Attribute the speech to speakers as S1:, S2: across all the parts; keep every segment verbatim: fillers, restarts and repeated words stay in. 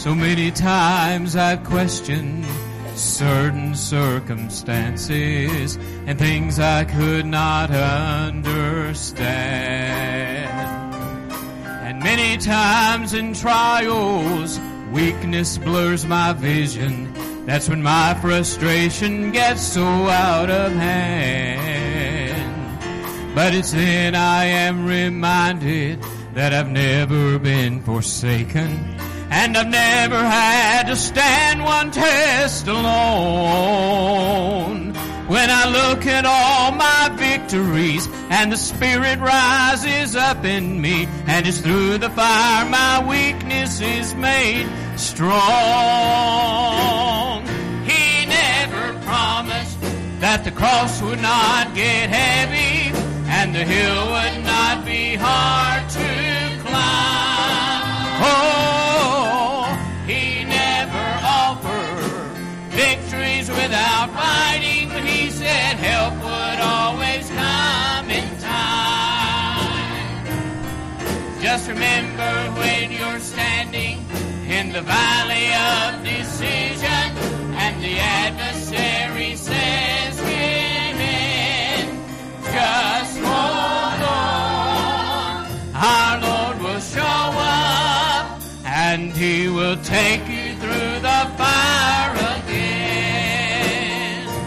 S1: So many times I've questioned certain circumstances and things I could not understand. And many times in trials, weakness blurs my vision. That's when my frustration gets so out of hand. But it's then I am reminded that I've never been forsaken, and I've never had to stand one test alone. When I look at all my victories and the Spirit rises up in me, and it's through the fire my weakness is made strong. He never promised that the cross would not get heavy and the hill would not be hard to climb. Oh, he never offered victories without fighting, but he said help would always come in time. Just remember when you're standing in the valley of decision and the adversary says give in, just hold on. Our Lord will show up and he will take you through the fire again.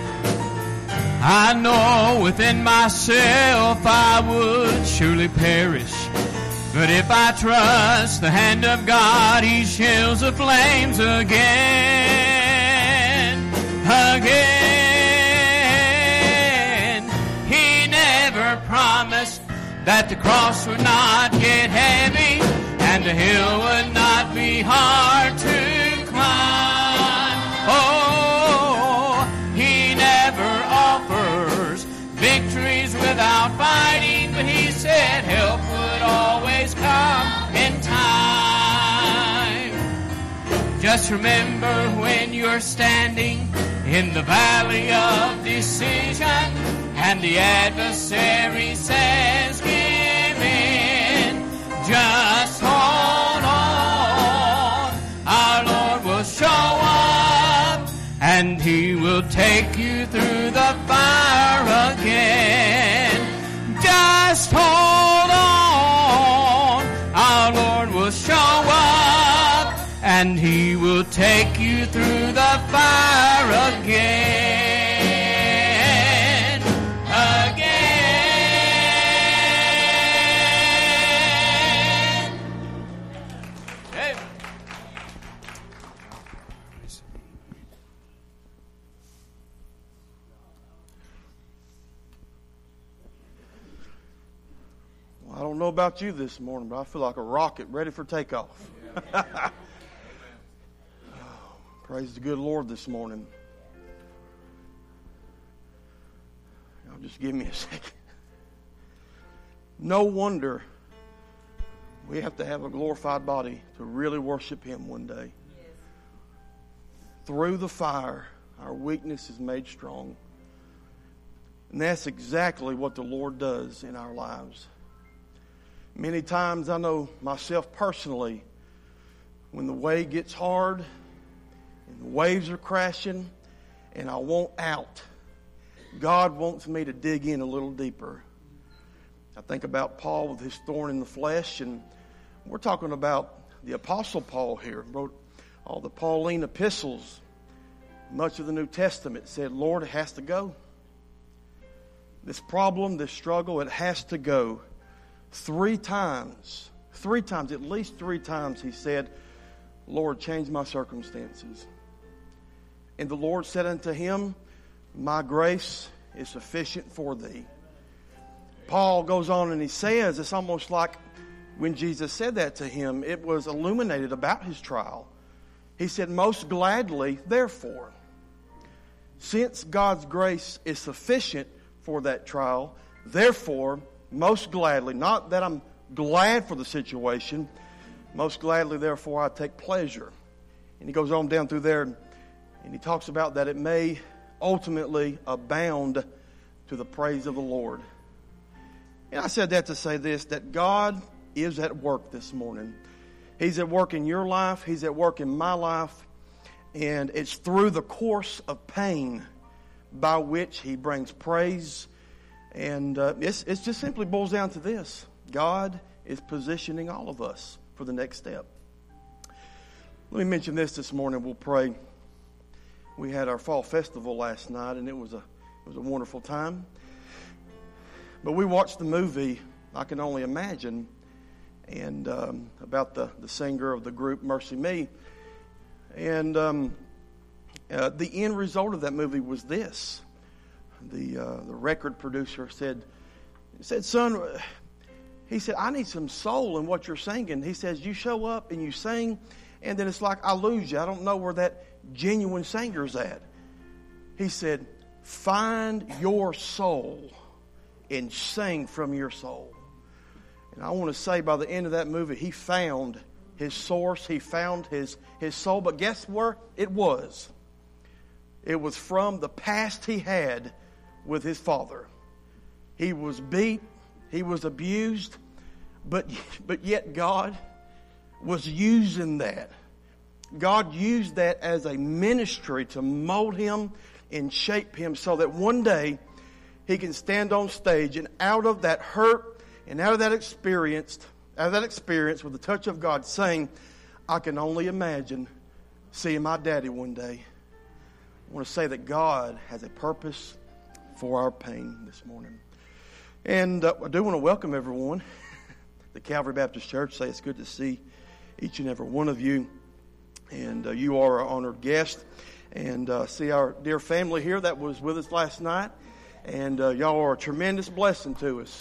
S1: I know within myself I would surely perish, but if I trust the hand of God, he shields the flames again, again. He never promised that the cross would not get heavy and the hill would not be hard to climb. Oh, he never offers victories without fighting, but he said help would always come in time. Just remember when you're standing in the valley of decision and the adversary says give in, just hold on. Our Lord will show up and he will take you through the fire again. Just hold on. Our Lord will show up and he will take you through the fire again.
S2: I don't know about you this morning, but I feel like a rocket ready for takeoff. Oh, praise the good Lord this morning. Y'all just give me a second. No wonder we have to have a glorified body to really worship him one day. Yes. Through the fire, our weakness is made strong. And that's exactly what the Lord does in our lives. Many times, I know myself personally, when the way gets hard and the waves are crashing and I want out, God wants me to dig in a little deeper. I think about Paul with his thorn in the flesh, and we're talking about the Apostle Paul here. Wrote all the Pauline epistles. Much of the New Testament said, Lord, it has to go. This problem, this struggle, it has to go. Three times, three times, at least three times he said, Lord, change my circumstances. And the Lord said unto him, my grace is sufficient for thee. Paul goes on and he says, it's almost like when Jesus said that to him, it was illuminated about his trial. He said, most gladly, therefore, since God's grace is sufficient for that trial, therefore, most gladly, not that I'm glad for the situation, most gladly, therefore, I take pleasure. And he goes on down through there and he talks about that it may ultimately abound to the praise of the Lord. And I said that to say this, that God is at work this morning. He's at work in your life. He's at work in my life. And it's through the course of pain by which He brings praise. And uh, it's, it just simply boils down to this. God is positioning all of us for the next step. Let me mention this this morning. We'll pray. We had our fall festival last night, and it was a it was a wonderful time. But we watched the movie, I Can Only Imagine, and um, about the, the singer of the group Mercy Me. And um, uh, the end result of that movie was this. The uh, the record producer said, said, son, he said, I need some soul in what you're singing. He says, you show up and you sing, and then it's like I lose you. I don't know where that genuine singer's at. He said, find your soul and sing from your soul. And I want to say by the end of that movie, he found his source. He found his, his soul. But guess where it was? It was from the past he had with his father. He was beat. He was abused. But, but yet God was using that. God used that as a ministry to mold him and shape him so that one day he can stand on stage, and out of that hurt and out of that experience, out of that experience with the touch of God, saying, I can only imagine seeing my daddy one day. I want to say that God has a purpose for our pain this morning. And uh, I do want to welcome everyone. The Calvary Baptist Church, say it's good to see each and every one of you. And uh, you are our honored guest. And uh, see our dear family here that was with us last night. And uh, y'all are a tremendous blessing to us.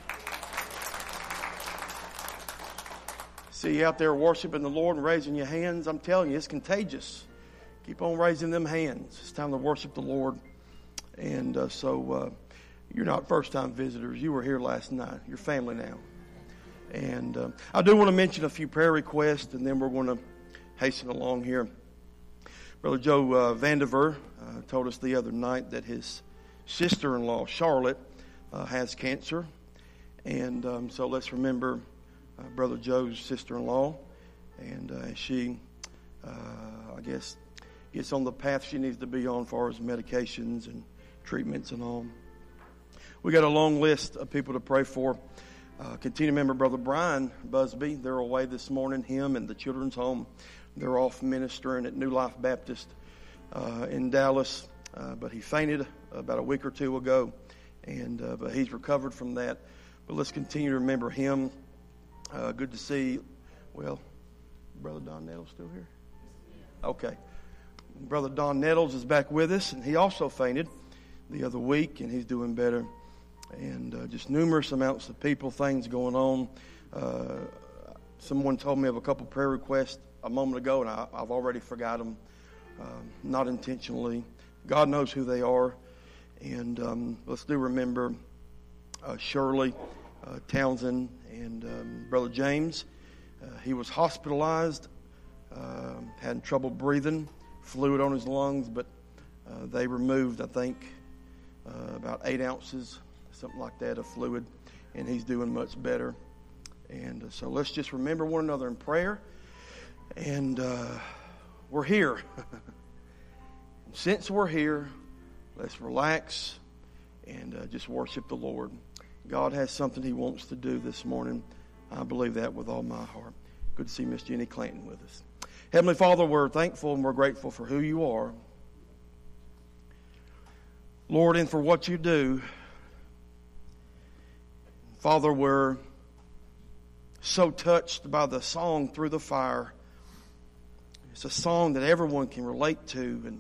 S2: See you out there worshiping the Lord and raising your hands. I'm telling you, it's contagious. Keep on raising them hands. It's time to worship the Lord. And uh, so uh, you're not first-time visitors. You were here last night. You're family now. And uh, I do want to mention a few prayer requests, and then we're going to hasten along here. Brother Joe uh, Vandiver uh, told us the other night that his sister-in-law, Charlotte, uh, has cancer. And um, so let's remember uh, Brother Joe's sister-in-law. And uh, she, uh, I guess, gets on the path she needs to be on as far as medications and treatments and all. We got a long list of people to pray for. Uh, continue to remember Brother Brian Busby. They're away this morning, him and the children's home. They're off ministering at New Life Baptist uh, in Dallas. Uh, but he fainted about a week or two ago, and uh, but he's recovered from that. But let's continue to remember him. Uh, good to see, well, Brother Don Nettles still here? Okay. Brother Don Nettles is back with us, and he also fainted the other week, and he's doing better. And uh, just numerous amounts of people, things going on. Uh, someone told me of a couple prayer requests a moment ago, and I, I've already forgot them, uh, not intentionally. God knows who they are. And um, let's do remember uh, Shirley uh, Townsend and um, Brother James. Uh, he was hospitalized, uh, had trouble breathing, fluid on his lungs, but uh, they removed, I think, uh, about eight ounces, something like that, of fluid, and he's doing much better. And uh, so let's just remember one another in prayer. And uh, we're here. Since we're here, let's relax and uh, just worship the Lord. God has something He wants to do this morning. I believe that with all my heart. Good to see Miss Jenny Clanton with us. Heavenly Father, we're thankful and we're grateful for who You are. Lord, and for what You do. Father, we're so touched by the song Through the Fire. It's a song that everyone can relate to, and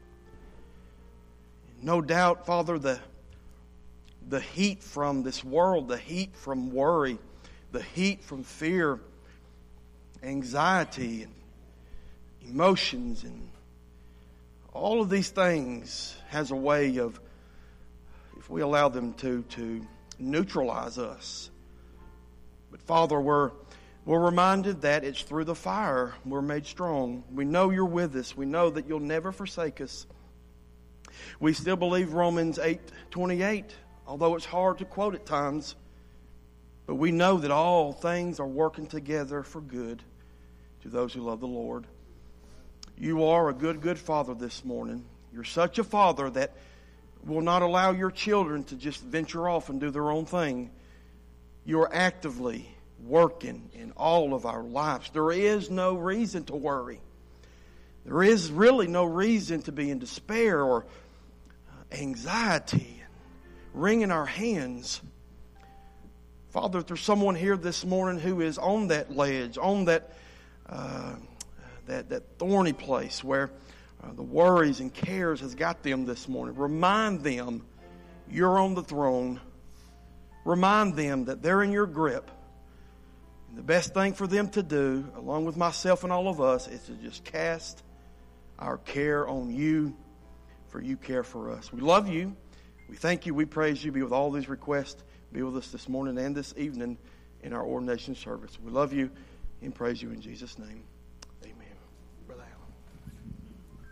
S2: no doubt, Father, the, the heat from this world, the heat from worry, the heat from fear, anxiety, and emotions, and all of these things has a way of, if we allow them to, to neutralize us. But Father, we're, we're reminded that it's through the fire we're made strong. We know You're with us. We know that You'll never forsake us. We still believe Romans eight twenty-eight, although it's hard to quote at times. But we know that all things are working together for good to those who love the Lord. You are a good, good father this morning. You're such a father that will not allow your children to just venture off and do their own thing. You're actively working in all of our lives. There is no reason to worry. There is really no reason to be in despair or anxiety and wringing our hands. Father, if there's someone here this morning who is on that ledge, on that uh, that, that thorny place where uh, the worries and cares has got them this morning, remind them you're on the throne. Remind them that they're in your grip. And the best thing for them to do, along with myself and all of us, is to just cast our care on you, for you care for us. We love you. We thank you. We praise you. Be with all these requests. Be with us this morning and this evening in our ordination service. We love you and praise you in Jesus' name. Amen. Brother Alan.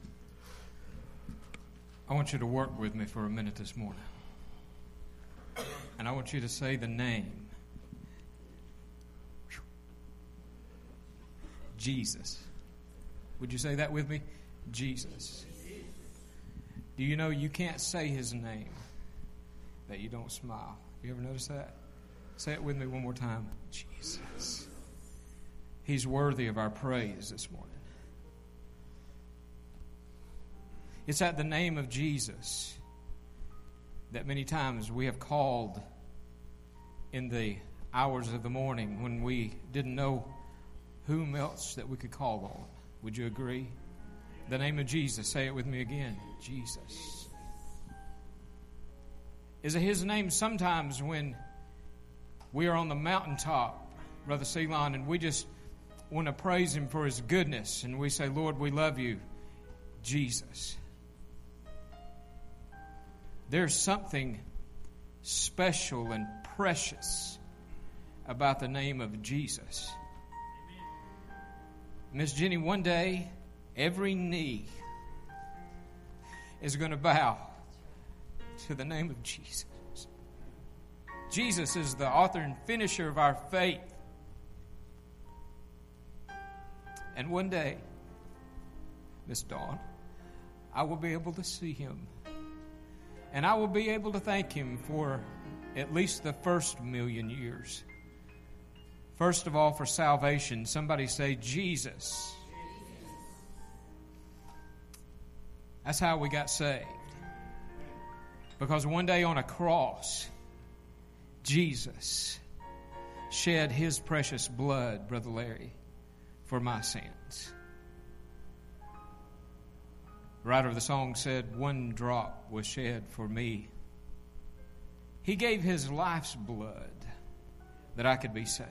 S1: I want you to work with me for a minute this morning. And I want you to say the name. Jesus. Would you say that with me? Jesus. Do you know you can't say his name that you don't smile? You ever notice that? Say it with me one more time. Jesus. He's worthy of our praise this morning. It's at the name of Jesus that many times we have called in the hours of the morning when we didn't know whom else that we could call on. Would you agree? The name of Jesus. Say it with me again. Jesus. Is it his name sometimes when we are on the mountaintop, Brother Ceylon, and we just want to praise him for his goodness, and we say, Lord, we love you, Jesus. There's something special and precious about the name of Jesus. Miss Jenny, one day, every knee is going to bow to the name of Jesus. Jesus is the author and finisher of our faith. And one day, Miss Dawn, I will be able to see him. And I will be able to thank him for at least the first million years. First of all, for salvation. Somebody say, Jesus. That's how we got saved. Because one day on a cross, Jesus shed his precious blood, Brother Larry, for my sins. The writer of the song said, one drop was shed for me. He gave his life's blood that I could be saved.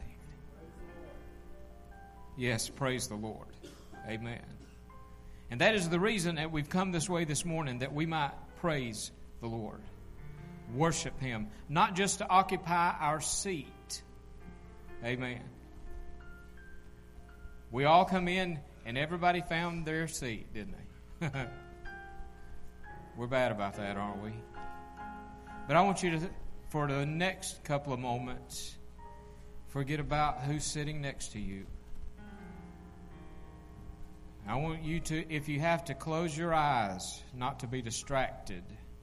S1: Yes, praise the Lord. Amen. And that is the reason that we've come this way this morning, that we might praise the Lord. Worship him. Not just to occupy our seat. Amen. We all come in and everybody found their seat, didn't they? We're bad about that, aren't we? But I want you to, for the next couple of moments, forget about who's sitting next to you. I want you to, if you have to, close your eyes, not to be distracted.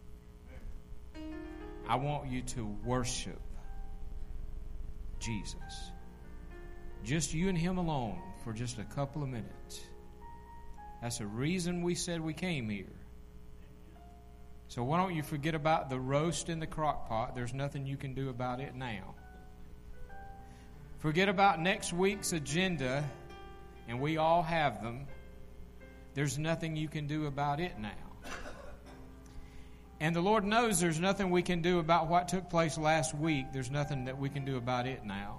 S1: I want you to worship Jesus. Just you and him alone for just a couple of minutes. That's the reason we said we came here. So why don't you forget about the roast in the crock pot? There's nothing you can do about it now. Forget about next week's agenda, and we all have them. There's nothing you can do about it now. And the Lord knows there's nothing we can do about what took place last week. There's nothing that we can do about it now.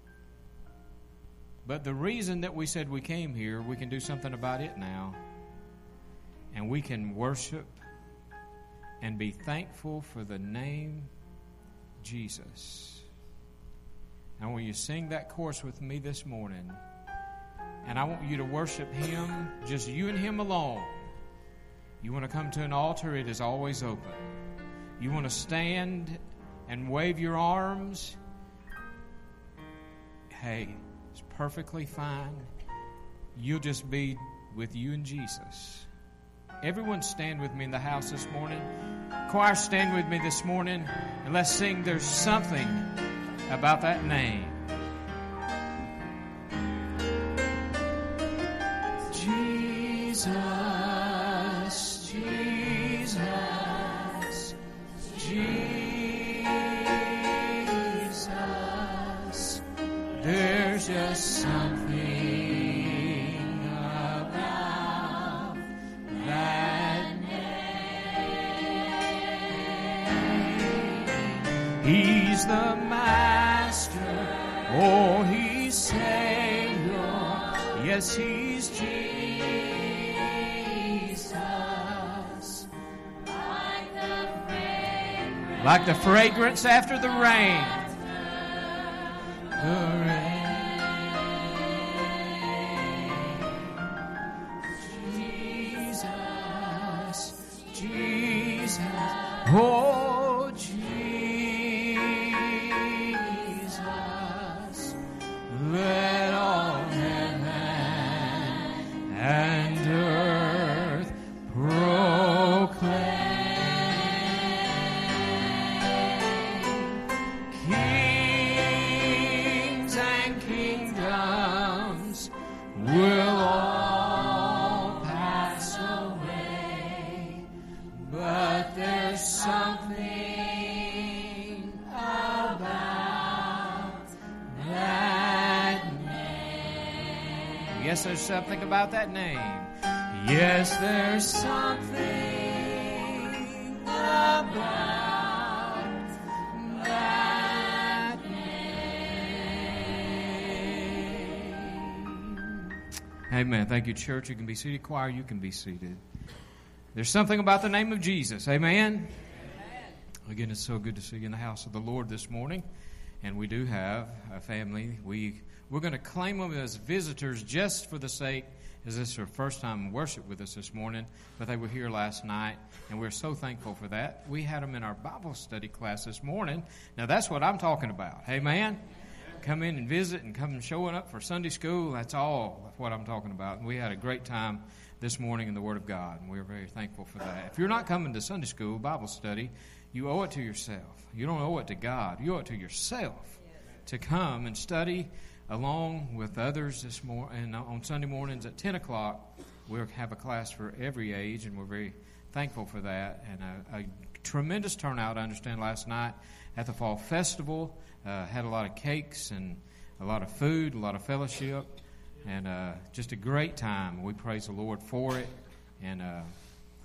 S1: But the reason that we said we came here, we can do something about it now. And we can worship and be thankful for the name Jesus. And when you sing that chorus with me this morning, and I want you to worship him, just you and him alone. You want to come to an altar, it is always open. You want to stand and wave your arms, hey, it's perfectly fine. you'll just be with you and Jesus. Everyone stand with me in the house this morning. Choir, stand with me this morning, and let's sing There's Something About That Name. Jesus, Jesus, Jesus, there's just something about that name. He's the Master, oh, He's Savior, yes, He's Jesus. Like the fragrance after the rain. The rain. Jesus, Jesus, oh Jesus, let all heaven and earth proclaim. Will all pass away, but there's something about that name. Yes, there's something about that name. Yes, there's something about that name. Amen. Thank you, church. You can be seated. Choir, you can be seated. There's something about the name of Jesus. Amen. Amen. Again, it's so good to see you in the house of the Lord this morning. And we do have a family. We, we're going to claim them as visitors just for the sake, as this is their first time in worship with us this morning. But they were here last night, and we're so thankful for that. We had them in our Bible study class this morning. Now, that's what I'm talking about. Amen. Come in and visit and come showing up for Sunday school. That's all what I'm talking about. And we had a great time this morning in the Word of God, and we're very thankful for that. If you're not coming to Sunday school, Bible study, you owe it to yourself. You don't owe it to God. You owe it to yourself to come and study along with others this morning. And on Sunday mornings at ten o'clock, we'll have a class for every age, and we're very thankful for that. And a, a tremendous turnout, I understand, last night at the Fall Festival. Uh, had a lot of cakes and a lot of food, a lot of fellowship, and uh, just a great time. We praise the Lord for it, and uh, uh,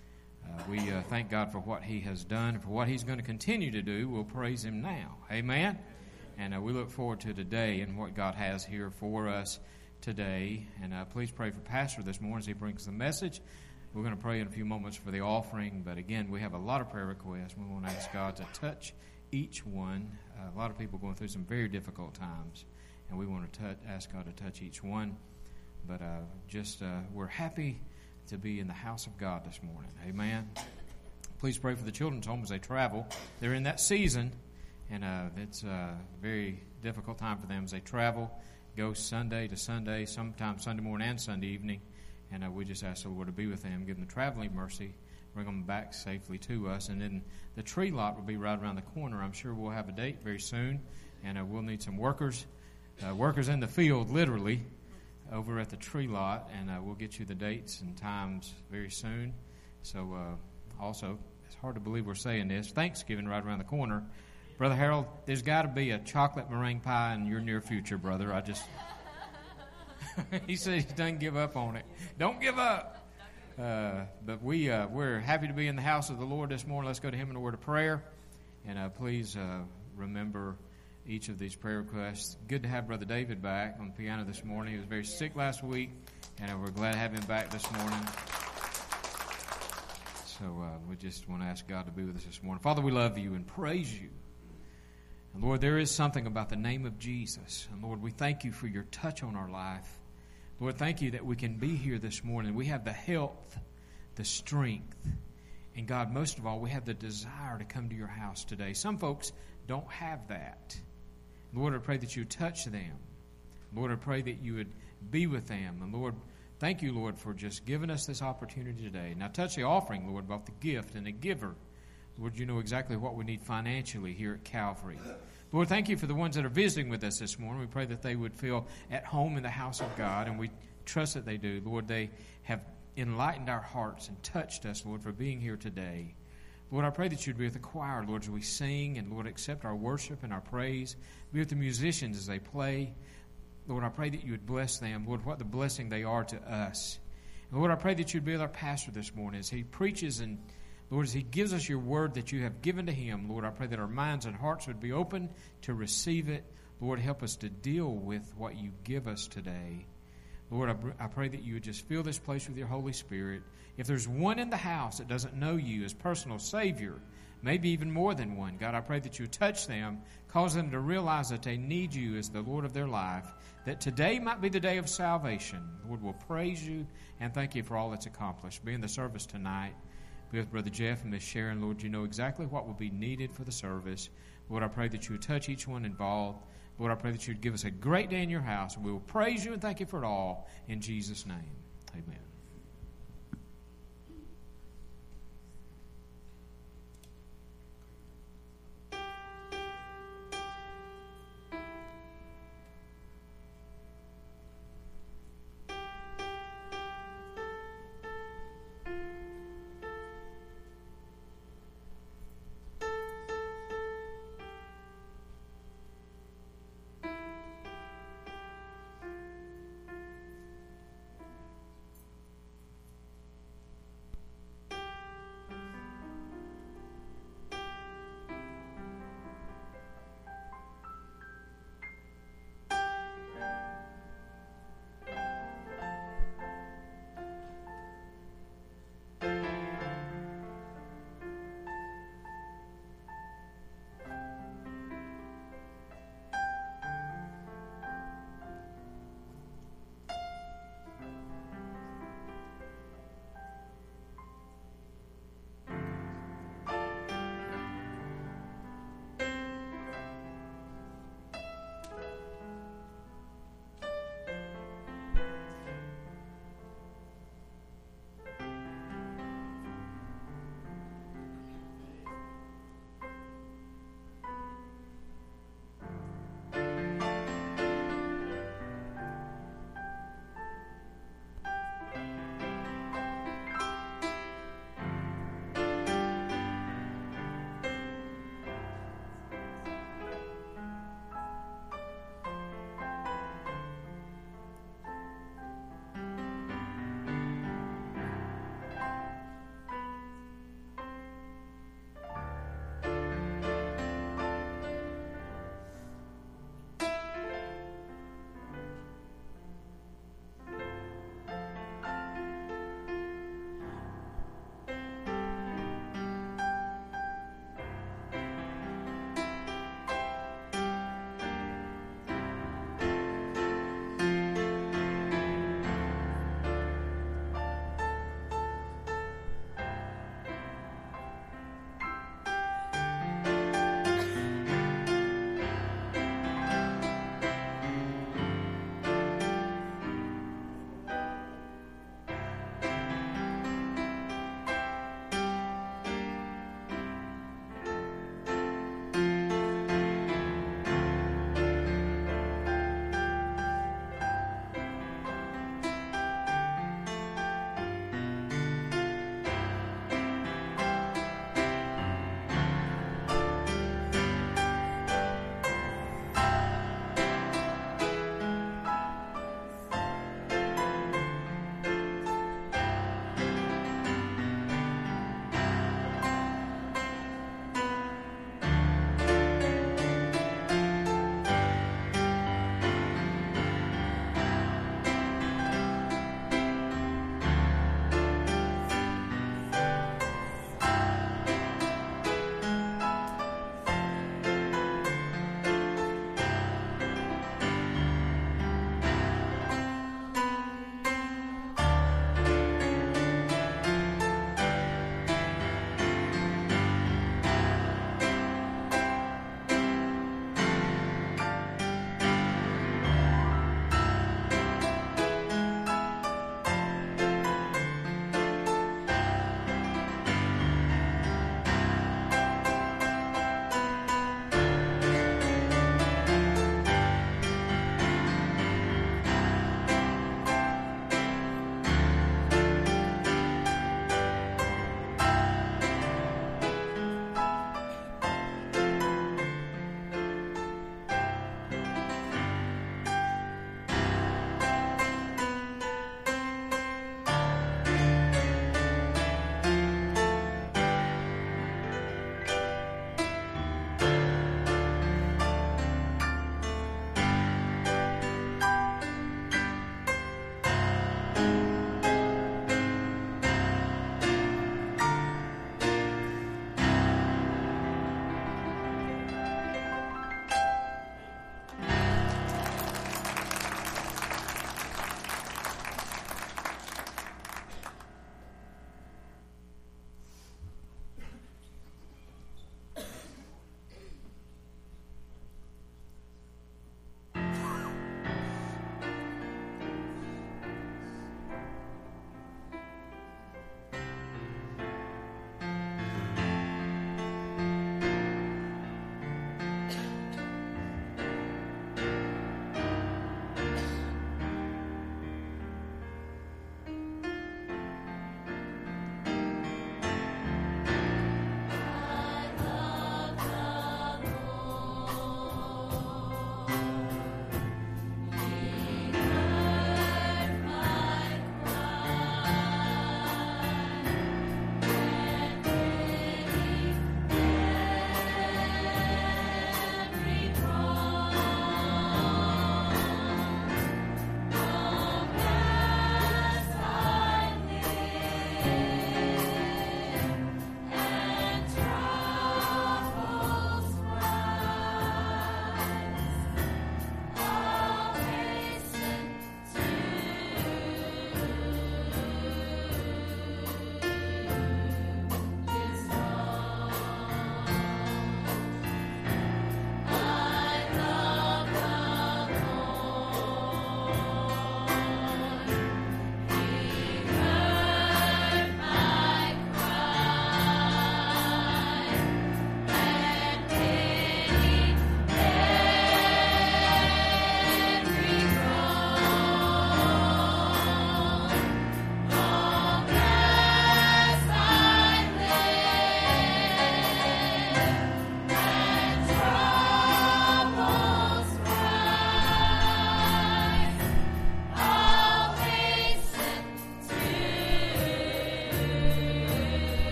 S1: we uh, thank God for what He has done and for what He's going to continue to do. We'll praise Him now. Amen? And uh, we look forward to today and what God has here for us today. And uh, please pray for Pastor this morning as he brings the message. We're going to pray in a few moments for the offering, but again, we have a lot of prayer requests. We want to ask God to touch each one. Uh, a lot of people going through some very difficult times, and we want to touch, ask God to touch each one. But uh, just uh, we're happy to be in the house of God this morning. Amen. Please pray for the children's home as they travel. They're in that season, and uh, it's a very difficult time for them as they travel, go Sunday to Sunday, sometimes Sunday morning and Sunday evening. And uh, we just ask the Lord to be with them, give them the traveling mercy, bring them back safely to us. And then the tree lot will be right around the corner. I'm sure we'll have a date very soon, and uh, we'll need some workers, uh, workers in the field, literally, over at the tree lot, and uh, we'll get you the dates and times very soon. So uh, also, it's hard to believe we're saying this, Thanksgiving right around the corner. Brother Harold, there's got to be a chocolate meringue pie in your near future, brother. I just... he said he doesn't give up on it. Don't give up. Uh, but we, uh, we're happy to be in the house of the Lord this morning. Let's go to Him in a word of prayer. And uh, please uh, remember each of these prayer requests. Good to have Brother David back on the piano this morning. He was very sick last week, and uh, we're glad to have him back this morning. So uh, we just want to ask God to be with us this morning. Father, we love you and praise you. And Lord, there is something about the name of Jesus. And Lord, we thank you for your touch on our life. Lord, thank you that we can be here this morning. We have the health, the strength, and God, most of all, we have the desire to come to your house today. Some folks don't have that. Lord, I pray that you would touch them. Lord, I pray that you would be with them. And Lord, Thank you, Lord, for just giving us this opportunity today. Now touch the offering, Lord, both the gift and the giver. Lord, you know exactly what we need financially here at Calvary. Lord, thank you for the ones that are visiting with us this morning. We pray that they would feel at home in the house of God, and we trust that they do. Lord, they have enlightened our hearts and touched us, Lord, for being here today. Lord, I pray that you'd be with the choir, Lord, as we sing, and Lord, accept our worship and our praise. Be with the musicians as they play. Lord, I pray that you would bless them. Lord, what the blessing they are to us. And Lord, I pray that you'd be with our pastor this morning as he preaches and, Lord, as he gives us your word that you have given to him. Lord, I pray that our minds and hearts would be open to receive it. Lord, help us to deal with what you give us today. Lord, I, I pray that you would just fill this place with your Holy Spirit. If there's one in the house that doesn't know you as personal Savior, maybe even more than one, God, I pray that you would touch them, cause them to realize that they need you as the Lord of their life, that today might be the day of salvation. Lord, we'll praise you and thank you for all that's accomplished. Be in the service tonight. Be with Brother Jeff and Miss Sharon. Lord, you know exactly what will be needed for the service. Lord, I pray that you would touch each one involved. Lord, I pray that you would give us a great day in your house. We will praise you and thank you for it all. In Jesus' name, amen.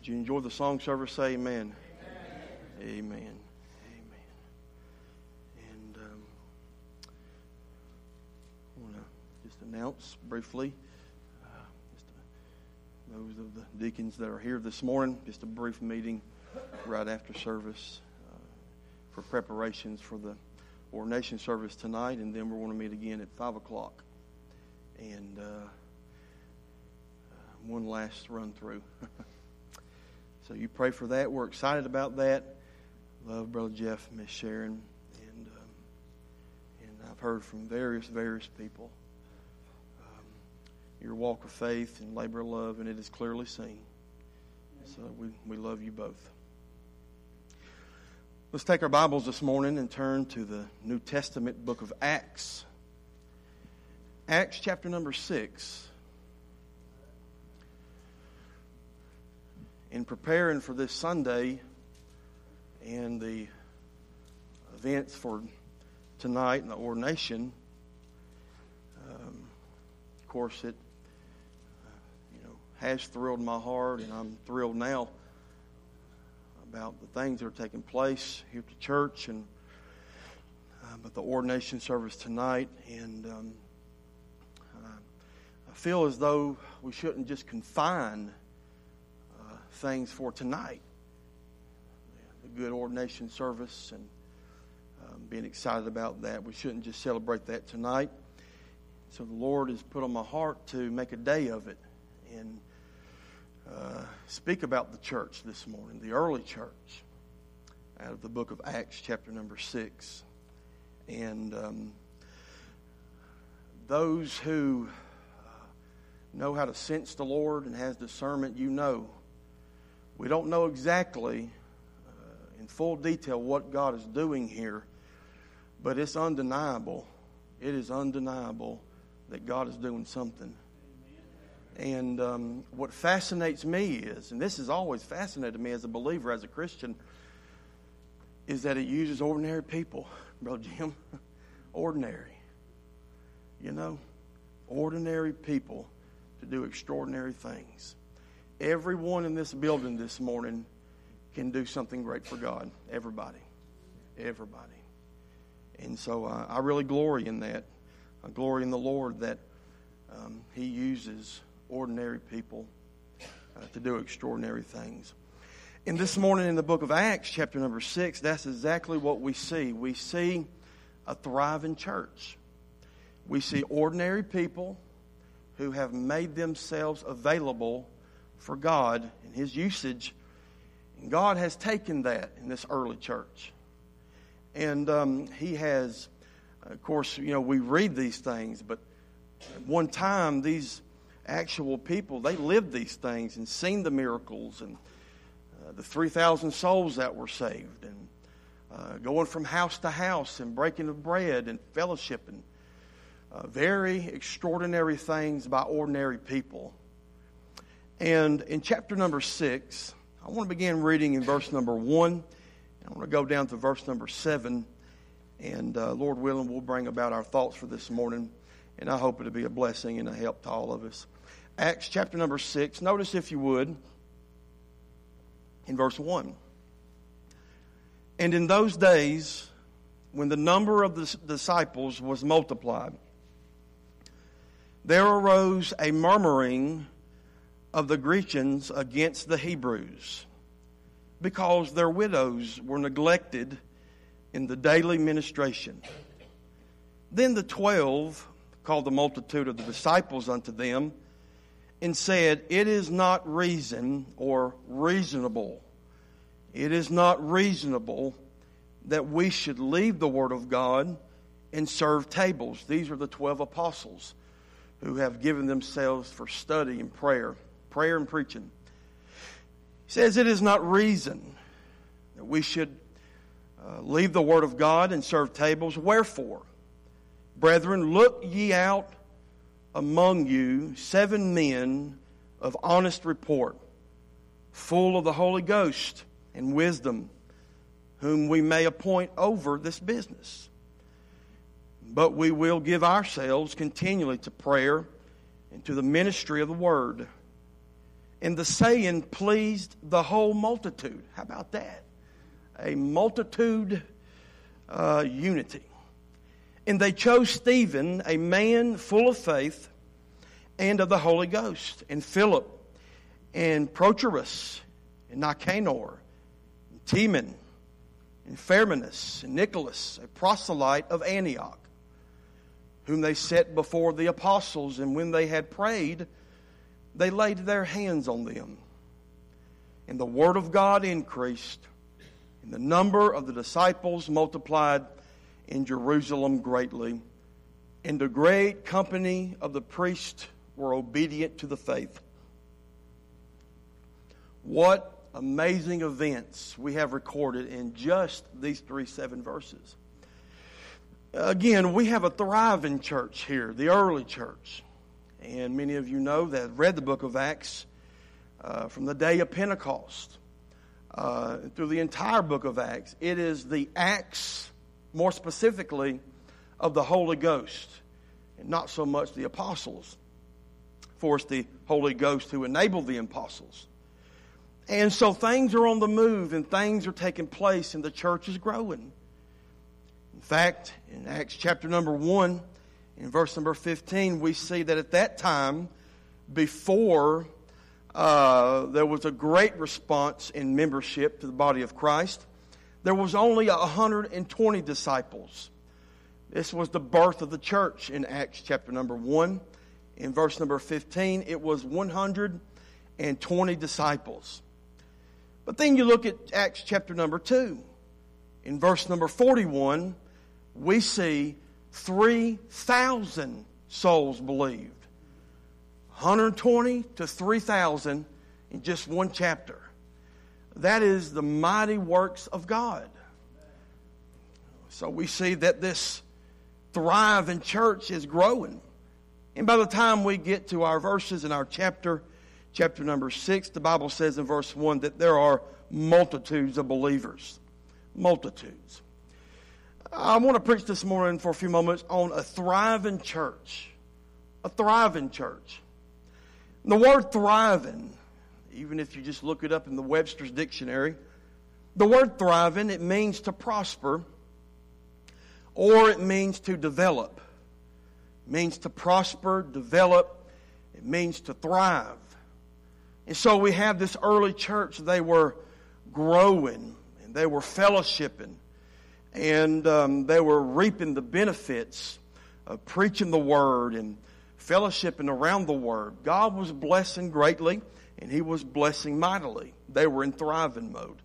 S2: Did you enjoy the song service? Say amen. Amen. Amen. Amen. And um, I want to just announce briefly, uh, just uh, those of the deacons that are here this morning, just a brief meeting right after service uh, for preparations for the ordination service tonight, and then we're going to meet again at five o'clock. And uh, uh, one last run through. So you pray for that. We're excited about that. Love Brother Jeff, Miss Sharon, and um, and I've heard from various various people um, your walk of faith and labor of love, and it is clearly seen. So we we love you both. Let's take our Bibles this morning and turn to the New Testament book of Acts. Acts chapter number six. In preparing for this Sunday and the events for tonight and the ordination, um, of course it uh, you know has thrilled my heart, and I'm thrilled now about the things that are taking place here at the church, and uh, but the ordination service tonight, and um, uh, I feel as though we shouldn't just confine uh, things for tonight. The good ordination service, and um, being excited about that. We shouldn't just celebrate that tonight. So the Lord has put on my heart to make a day of it, and Uh, speak about the church this morning, the early church, out of the book of Acts, chapter number six. And um, those who uh, know how to sense the Lord and has discernment, you know, we don't know exactly uh, in full detail what God is doing here, but it's undeniable. It is undeniable that God is doing something. And um, what fascinates me is, and this has always fascinated me as a believer, as a Christian, is that it uses ordinary people, Brother Jim. Ordinary. You know, ordinary people to do extraordinary things. Everyone in this building this morning can do something great for God. Everybody. Everybody. And so uh, I really glory in that. I glory in the Lord that um, He uses ordinary people uh, to do extraordinary things. And this morning in the book of Acts, chapter number six, that's exactly what we see. We see a thriving church. We see ordinary people who have made themselves available for God and His usage. And God has taken that in this early church. And um, He has, of course, you know, we read these things, but at one time these actual people, they lived these things and seen the miracles, and uh, the three thousand souls that were saved, and uh, going from house to house and breaking of bread and fellowship, and uh, very extraordinary things by ordinary people. And in chapter number six, I want to begin reading in verse number one, and I want to go down to verse number seven, and uh, Lord willing, we'll bring about our thoughts for this morning, and I hope it'll be a blessing and a help to all of us. Acts chapter number six. Notice, if you would, in verse one. And in those days, when the number of the disciples was multiplied, there arose a murmuring of the Grecians against the Hebrews, because their widows were neglected in the daily ministration. Then the twelve called the multitude of the disciples unto them, and said, It is not reason or reasonable. It is not reasonable that we should leave the Word of God and serve tables. These are the twelve apostles who have given themselves for study and prayer, prayer and preaching. He says, It is not reason that we should uh, leave the Word of God and serve tables. Wherefore, brethren, look ye out among you seven men of honest report, full of the Holy Ghost and wisdom, whom we may appoint over this business. But we will give ourselves continually to prayer and to the ministry of the word. And the saying pleased the whole multitude. How about that? A multitude uh, unity. And they chose Stephen, a man full of faith and of the Holy Ghost, and Philip, and Prochorus, and Nicanor, and Timon, and Pharmenus, and Nicholas, a proselyte of Antioch, whom they set before the apostles, and when they had prayed, they laid their hands on them. And the word of God increased, and the number of the disciples multiplied in Jerusalem greatly, and a great company of the priests were obedient to the faith. What amazing events we have recorded in just these three seven verses. Again, we have a thriving church here, the early church. And many of you know that read the book of Acts uh, from the day of Pentecost uh, through the entire book of Acts. It is the Acts, more specifically, of the Holy Ghost, and not so much the apostles. For it's the Holy Ghost who enabled the apostles. And so things are on the move, and things are taking place, and the church is growing. In fact, in Acts chapter number one, in verse number fifteen, we see that at that time, before uh, there was a great response in membership to the body of Christ, there was only one hundred twenty disciples. This was the birth of the church in Acts chapter number one. In verse number fifteen, it was one hundred twenty disciples. But then you look at Acts chapter number two. In verse number forty-one, we see three thousand souls believed. one hundred twenty to three thousand in just one chapter. That is the mighty works of God. So we see that this thriving church is growing. And by the time we get to our verses in our chapter, chapter number six, the Bible says in verse one that there are multitudes of believers. Multitudes. I want to preach this morning for a few moments on a thriving church. A thriving church. And the word thriving, even if you just look it up in the Webster's dictionary, the word thriving, it means to prosper, or it means to develop. It means to prosper, develop. It means to thrive. And so we have this early church. They were growing, and they were fellowshipping, and um, they were reaping the benefits of preaching the Word and fellowshipping around the Word. God was blessing greatly, and He was blessing mightily. They were in thriving mode.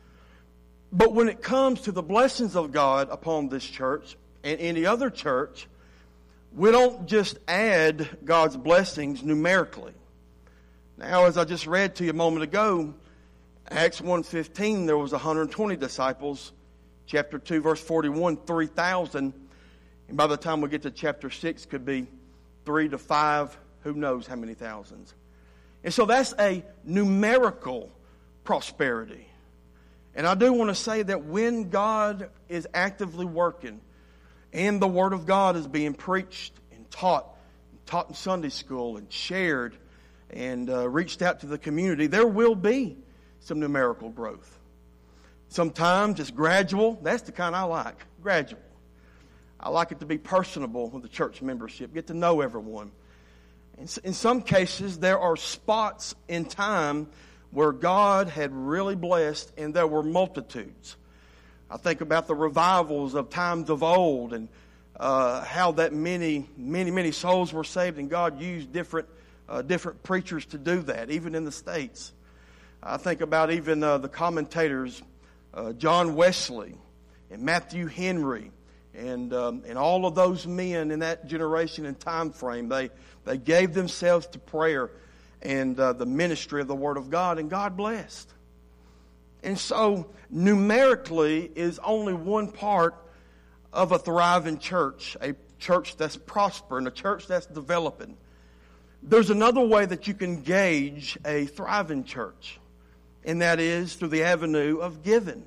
S2: But when it comes to the blessings of God upon this church and any other church, we don't just add God's blessings numerically. Now, as I just read to you a moment ago, Acts one fifteen, there was one hundred twenty disciples. Chapter two, verse forty-one, three thousand. And by the time we get to chapter six, could be three to five, who knows how many thousands. And so that's a numerical prosperity. And I do want to say that when God is actively working and the Word of God is being preached and taught, and taught in Sunday school and shared and uh, reached out to the community, there will be some numerical growth. Sometimes it's gradual. That's the kind I like, gradual. I like it to be personable with the church membership, get to know everyone. In some cases, there are spots in time where God had really blessed and there were multitudes. I think about the revivals of times of old and uh, how that many, many, many souls were saved, and God used different uh, different preachers to do that, even in the States. I think about even uh, the commentators, uh, John Wesley and Matthew Henry, and um, and all of those men in that generation and time frame. They they gave themselves to prayer and uh, the ministry of the Word of God, and God blessed. And so, numerically is only one part of a thriving church, a church that's prospering, a church that's developing. There's another way that you can gauge a thriving church, and that is through the avenue of giving.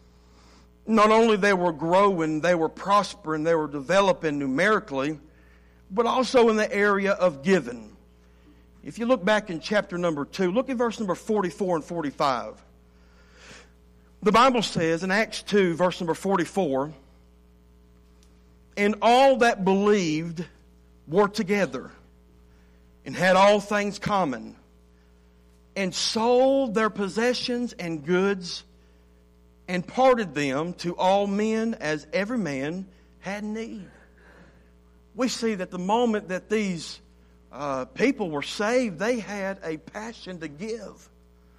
S2: Not only they were growing, they were prospering, they were developing numerically, but also in the area of giving. If you look back in chapter number two, look at verse number forty-four and forty-five. The Bible says in Acts two, verse number forty-four, and all that believed were together and had all things common, and sold their possessions and goods, and parted them to all men as every man had need. We see that the moment that these uh, people were saved, they had a passion to give.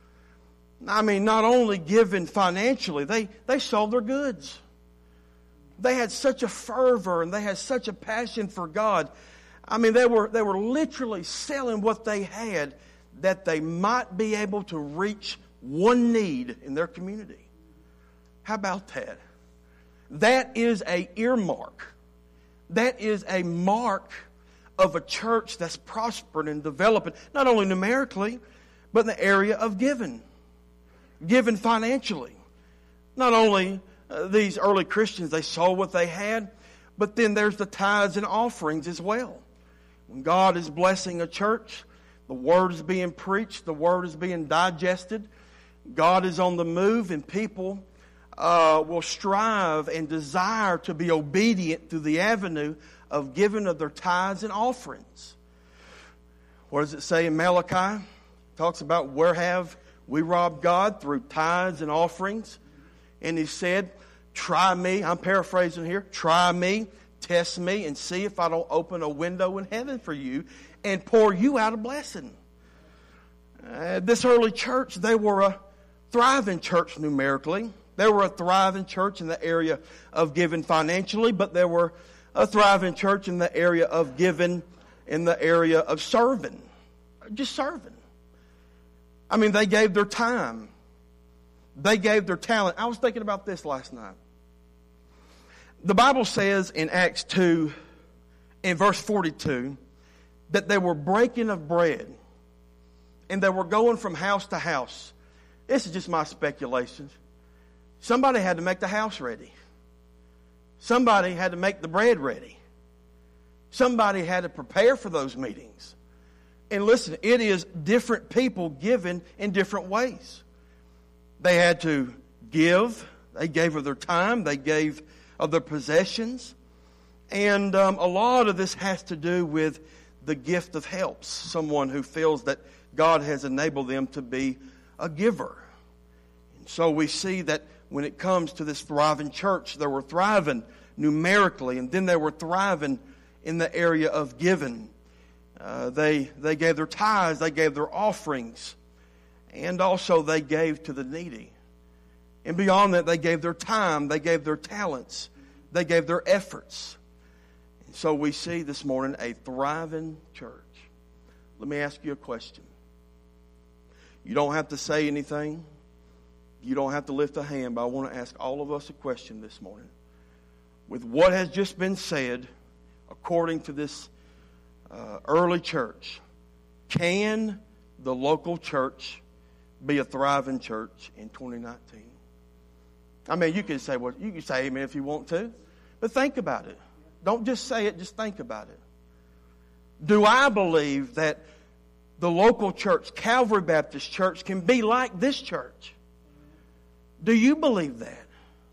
S2: I mean, not only giving financially, they, they sold their goods. They had such a fervor and they had such a passion for God. I mean, they were they were literally selling what they had that they might be able to reach one need in their community. How about that? That is a earmark. That is a mark of a church that's prospering and developing, not only numerically, but in the area of giving. Giving financially. Not only uh, these early Christians, they sold what they had, but then there's the tithes and offerings as well. When God is blessing a church, the Word is being preached, the Word is being digested, God is on the move, and people uh, will strive and desire to be obedient through the avenue of giving of their tithes and offerings. What does it say in Malachi? It talks about where have we robbed God through tithes and offerings. And he said, try me, I'm paraphrasing here, try me, test me, and see if I don't open a window in heaven for you and pour you out a blessing. Uh, this early church, they were a thriving church numerically. They were a thriving church in the area of giving financially, but they were a thriving church in the area of giving, in the area of serving. Just serving. I mean, they gave their time. They gave their talent. I was thinking about this last night. The Bible says in Acts two, in verse forty-two, that they were breaking of bread. And they were going from house to house. This is just my speculations. Somebody had to make the house ready. Somebody had to make the bread ready. Somebody had to prepare for those meetings. And listen, it is different people giving in different ways. They had to give. They gave of their time. They gave of their possessions. And um, a lot of this has to do with the gift of helps. Someone who feels that God has enabled them to be a giver. And so we see that when it comes to this thriving church, they were thriving numerically, and then they were thriving in the area of giving. Uh, they they gave their tithes, they gave their offerings, and also they gave to the needy. And beyond that, they gave their time, they gave their talents, they gave their efforts. And so we see this morning a thriving church. Let me ask you a question. You don't have to say anything. You don't have to lift a hand, but I want to ask all of us a question this morning. With what has just been said, according to this uh, early church, can the local church be a thriving church in twenty nineteen? I mean, you can say, well, you can say amen if you want to, but think about it. Don't just say it, just think about it. Do I believe that the local church, Calvary Baptist Church, can be like this church? Do you believe that?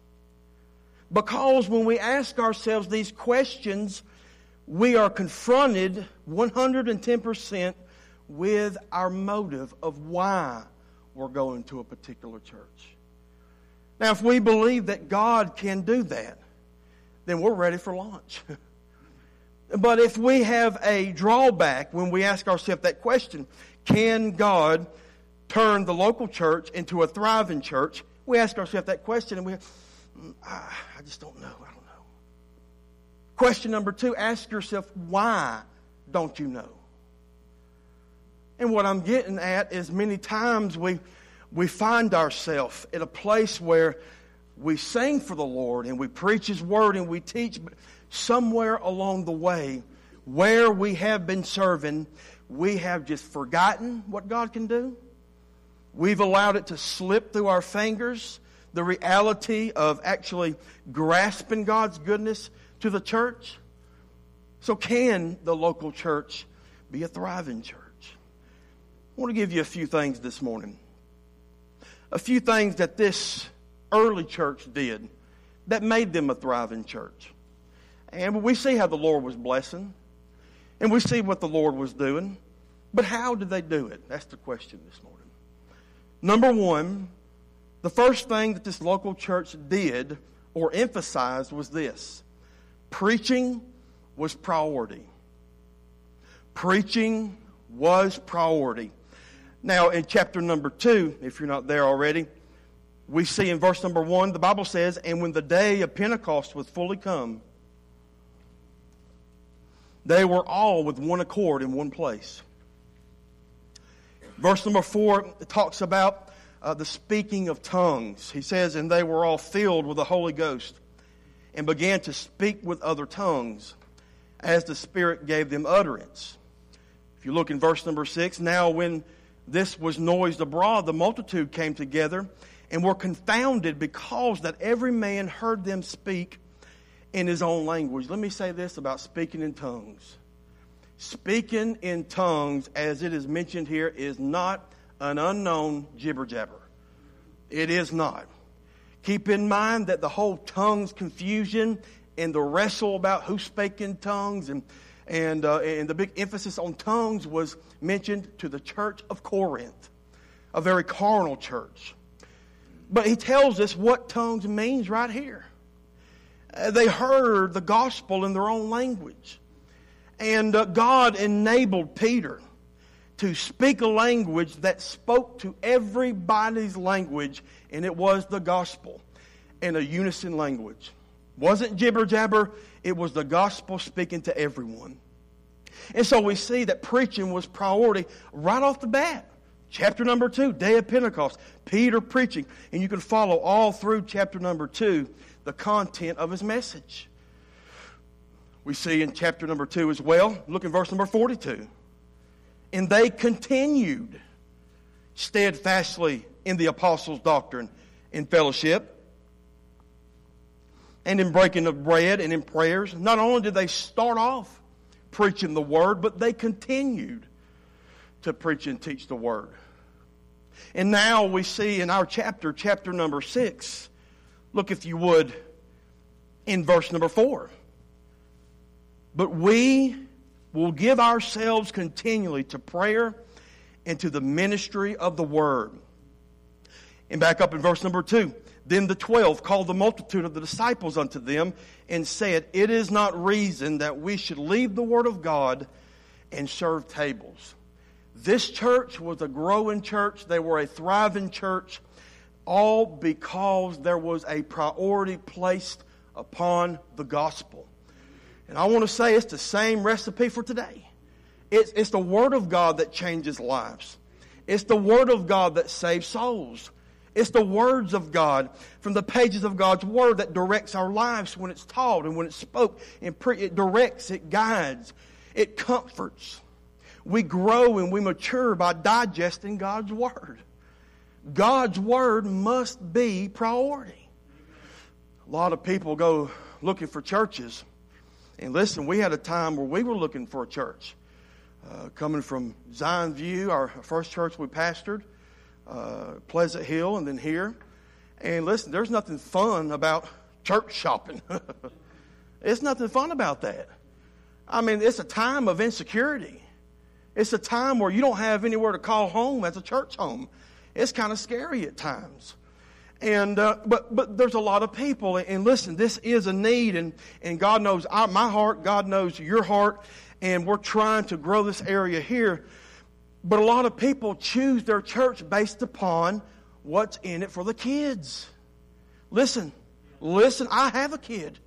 S2: Because when we ask ourselves these questions, we are confronted one hundred ten percent with our motive of why we're going to a particular church. Now, if we believe that God can do that, then we're ready for launch. But if we have a drawback when we ask ourselves that question, can God turn the local church into a thriving church? We ask ourselves that question and we, I just don't know. I don't know. Question number two, ask yourself, why don't you know? And what I'm getting at is many times we we find ourselves in a place where we sing for the Lord and we preach His Word and we teach, but somewhere along the way where we have been serving, we have just forgotten what God can do. We've allowed it to slip through our fingers, the reality of actually grasping God's goodness to the church. So can the local church be a thriving church? I want to give you a few things this morning. A few things that this early church did that made them a thriving church. And we see how the Lord was blessing. And we see what the Lord was doing. But how did they do it? That's the question this morning. Number one, the first thing that this local church did or emphasized was this. Preaching was priority. Preaching was priority. Now, in chapter number two, if you're not there already, we see in verse number one, the Bible says, and when the day of Pentecost was fully come, they were all with one accord in one place. Verse number four talks about uh, the speaking of tongues. He says, and they were all filled with the Holy Ghost and began to speak with other tongues as the Spirit gave them utterance. If you look in verse number six, now when this was noised abroad, the multitude came together and were confounded because that every man heard them speak in his own language. Let me say this about speaking in tongues. Speaking in tongues, as it is mentioned here, is not an unknown jibber-jabber. It is not. Keep in mind that the whole tongues confusion and the wrestle about who spake in tongues and and uh, and the big emphasis on tongues was mentioned to the church of Corinth, a very carnal church. But he tells us what tongues means right here. Uh, they heard the gospel in their own language. And uh, God enabled Peter to speak a language that spoke to everybody's language, and it was the gospel in a unison language. Wasn't jibber-jabber, it was the gospel speaking to everyone. And so we see that preaching was priority right off the bat. Chapter number two, day of Pentecost, Peter preaching. And you can follow all through chapter number two the content of his message. We see in chapter number two as well, look in verse number forty-two. And they continued steadfastly in the apostles' doctrine, in fellowship, and in breaking of bread and in prayers. Not only did they start off preaching the word, but they continued to preach and teach the word. And now we see in our chapter, chapter number six, look if you would, in verse number four. But we will give ourselves continually to prayer and to the ministry of the word. And back up in verse number two. Then the twelve called the multitude of the disciples unto them and said, it is not reason that we should leave the word of God and serve tables. This church was a growing church. They were a thriving church, all because there was a priority placed upon the gospel. And I want to say it's the same recipe for today. It's, it's the Word of God that changes lives. It's the Word of God that saves souls. It's the words of God from the pages of God's Word that directs our lives when it's taught and when it's spoke. And pre- it directs, it guides, it comforts. We grow and we mature by digesting God's Word. God's Word must be priority. A lot of people go looking for churches. And listen, we had a time where we were looking for a church. Uh, coming from Zion View, our first church we pastored, uh, Pleasant Hill, and then here. And listen, there's nothing fun about church shopping. It's nothing fun about that. I mean, it's a time of insecurity. It's a time where you don't have anywhere to call home as a church home. It's kind of scary at times. And uh, but but there's a lot of people, and listen, this is a need, and, and God knows our, my heart, God knows your heart, and we're trying to grow this area here. But a lot of people choose their church based upon what's in it for the kids. Listen, listen, I have a kid,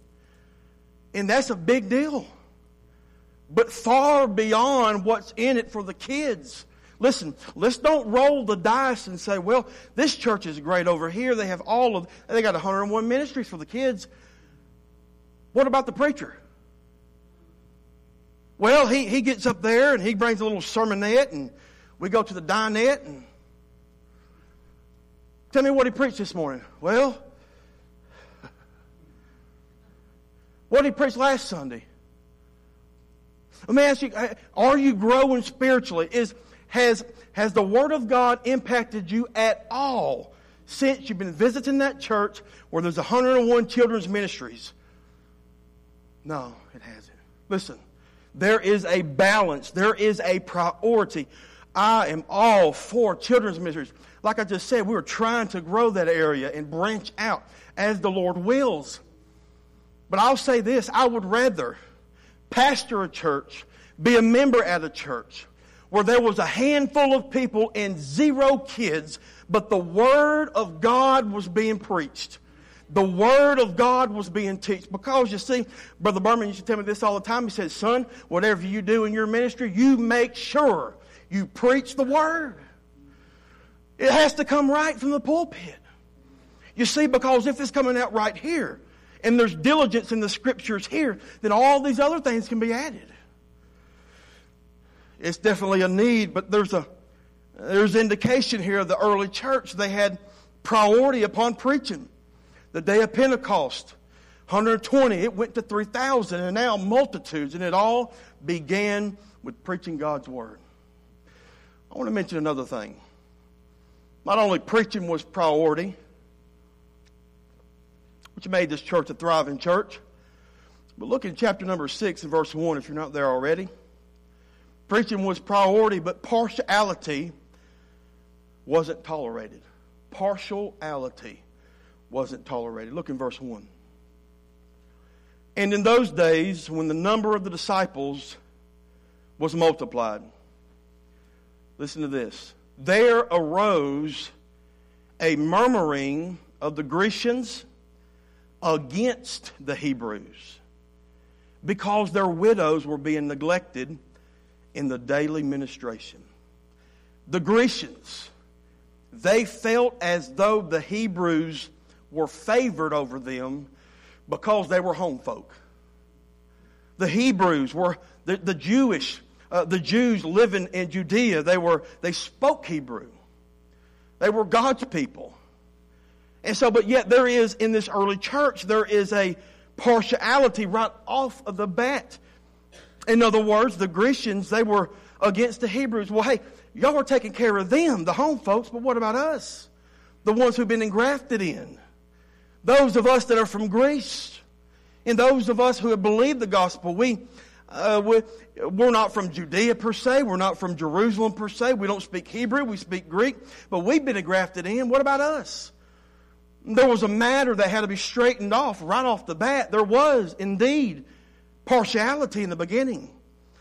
S2: and that's a big deal. But far beyond what's in it for the kids. Listen, let's don't roll the dice and say, well, this church is great over here. They have all of, they got one hundred and one ministries for the kids. What about the preacher? Well, he, he gets up there and he brings a little sermonette and we go to the dinette and tell me what he preached this morning. Well, what did he preach last Sunday? Let me ask you, are you growing spiritually? Is Has, has the Word of God impacted you at all since you've been visiting that church where there's one hundred one children's ministries? No, it hasn't. Listen, there is a balance. There is a priority. I am all for children's ministries. Like I just said, we were trying to grow that area and branch out as the Lord wills. But I'll say this, I would rather pastor a church, be a member at a church where there was a handful of people and zero kids, but the Word of God was being preached. The Word of God was being taught. Because, you see, Brother Berman used to tell me this all the time. He said, son, whatever you do in your ministry, you make sure you preach the Word. It has to come right from the pulpit. You see, because if it's coming out right here, and there's diligence in the Scriptures here, then all these other things can be added. It's definitely a need, but there's a there's indication here of the early church. They had priority upon preaching. The day of Pentecost, one hundred twenty, it went to three thousand, and now multitudes, and it all began with preaching God's Word. I want to mention another thing. Not only preaching was priority, which made this church a thriving church, but look in chapter number six and verse one if you're not there already. Preaching was priority, but partiality wasn't tolerated. Partiality wasn't tolerated. Look in verse one. And in those days, when the number of the disciples was multiplied, listen to this, there arose a murmuring of the Grecians against the Hebrews, because their widows were being neglected in the daily ministration. The Grecians, they felt as though the Hebrews were favored over them because they were home folk. The Hebrews were the, the Jewish, uh, the Jews living in Judea. They were they spoke Hebrew. They were God's people. And so, but yet there is in this early church, there is a partiality right off of the bat. In other words, the Grecians, they were against the Hebrews. Well, hey, y'all are taking care of them, the home folks, but what about us? The ones who've been engrafted in. Those of us that are from Greece. And those of us who have believed the gospel. We, uh, we, we're not from Judea per se. We're not from Jerusalem per se. We don't speak Hebrew. We speak Greek. But we've been engrafted in. What about us? There was a matter that had to be straightened off right off the bat. There was indeed partiality in the beginning.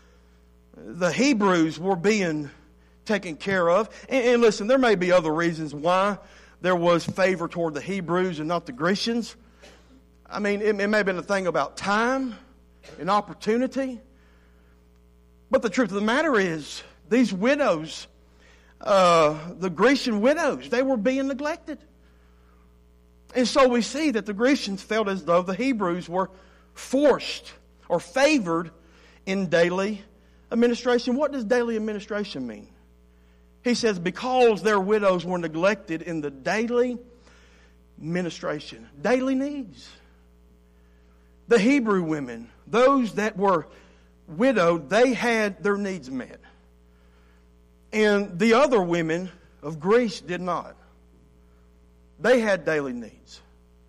S2: The Hebrews were being taken care of. And, and listen, there may be other reasons why there was favor toward the Hebrews and not the Grecians. I mean, it, it may have been a thing about time and opportunity. But the truth of the matter is, these widows, uh, the Grecian widows, they were being neglected. And so we see that the Grecians felt as though the Hebrews were forced or favored in daily administration. What does daily administration mean? He says, because their widows were neglected in the daily ministration, daily needs. The Hebrew women, those that were widowed, they had their needs met. And the other women of Greece did not. They had daily needs.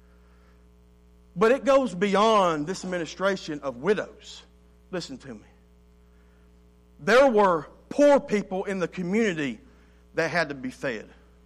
S2: But it goes beyond this administration of widows. Listen to me. There were poor people in the community that had to be fed.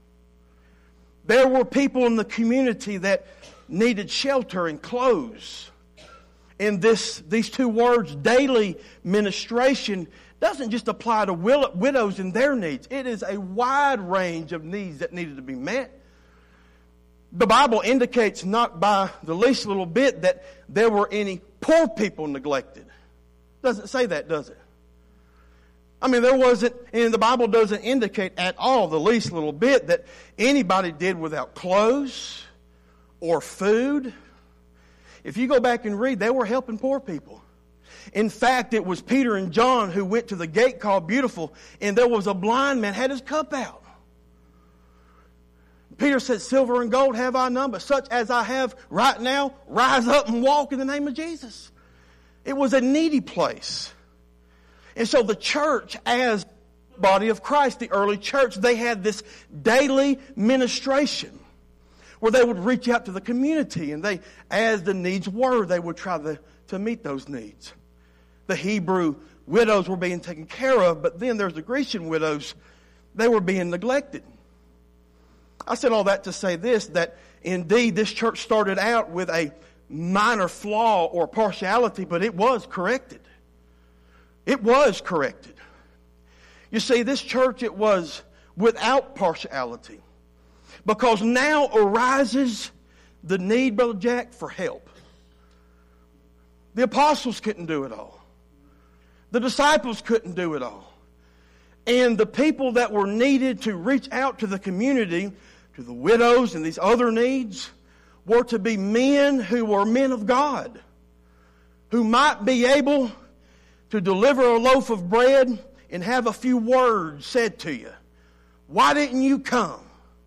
S2: There were people in the community that needed shelter and clothes. And this, these two words, daily ministration, doesn't just apply to widows and their needs. It is a wide range of needs that needed to be met. The Bible indicates not by the least little bit that there were any poor people neglected. Doesn't say that, does it? I mean, there wasn't, and the Bible doesn't indicate at all the least little bit that anybody did without clothes or food. If you go back and read, they were helping poor people. In fact, it was Peter and John who went to the gate called Beautiful, and there was a blind man had his cup out. Peter said, silver and gold have I none, but such as I have right now, rise up and walk in the name of Jesus. It was a needy place. And so the church, as body of Christ, the early church, they had this daily ministration where they would reach out to the community, and they, as the needs were, they would try to, to meet those needs. The Hebrew widows were being taken care of, but then there's the Grecian widows. They were being neglected. I said all that to say this, that indeed this church started out with a minor flaw or partiality, but it was corrected. It was corrected. You see, this church, it was without partiality, because now arises the need, Brother Jack, for help. The apostles couldn't do it all. The disciples couldn't do it all. And the people that were needed to reach out to the community, to the widows and these other needs, were to be men who were men of God, who might be able to deliver a loaf of bread and have a few words said to you. Why didn't you come?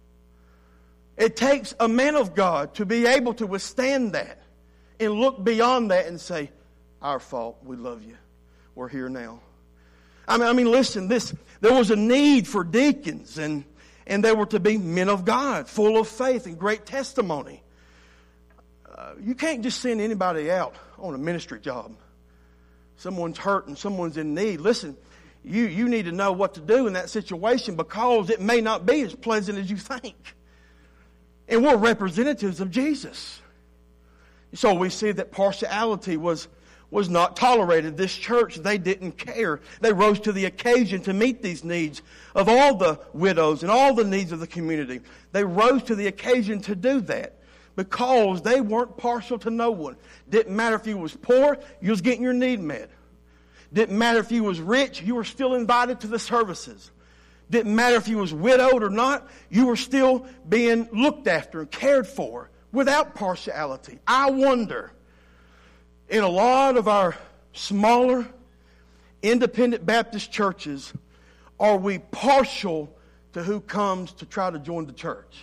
S2: It takes a man of God to be able to withstand that and look beyond that and say, our fault, we love you. We're here now. I mean, I mean, listen, this, there was a need for deacons, and, and they were to be men of God, full of faith and great testimony. Uh, you can't just send anybody out on a ministry job. Someone's hurt and someone's in need. Listen, you, you need to know what to do in that situation, because it may not be as pleasant as you think. And we're representatives of Jesus. So we see that partiality was, was not tolerated. This church, they didn't care. They rose to the occasion to meet these needs of all the widows and all the needs of the community. They rose to the occasion to do that because they weren't partial to no one. Didn't matter if you was poor, you was getting your need met. Didn't matter if you was rich, you were still invited to the services. Didn't matter if you was widowed or not, you were still being looked after and cared for without partiality. I wonder, in a lot of our smaller, independent Baptist churches, are we partial to who comes to try to join the church?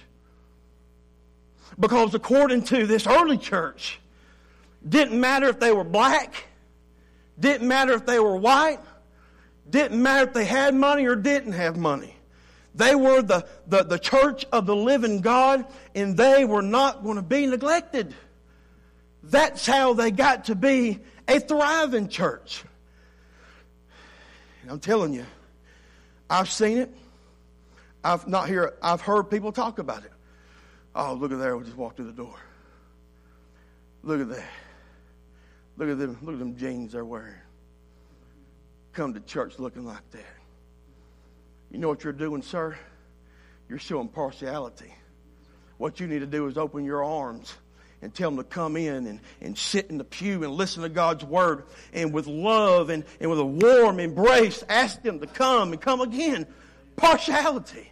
S2: Because according to this early church, didn't matter if they were black, didn't matter if they were white, didn't matter if they had money or didn't have money. They were the, the, the church of the living God, and they were not going to be neglected. That's how they got to be a thriving church. And I'm telling you, I've seen it. I've not hear. I've heard people talk about it. Oh, look at there! We just walked through the door. Look at that. Look at them. Look at them jeans they're wearing. Come to church looking like that. You know what you're doing, sir? You're showing partiality. What you need to do is open your arms and tell them to come in and, and sit in the pew and listen to God's word, and with love and, and with a warm embrace ask them to come and come again. Partiality.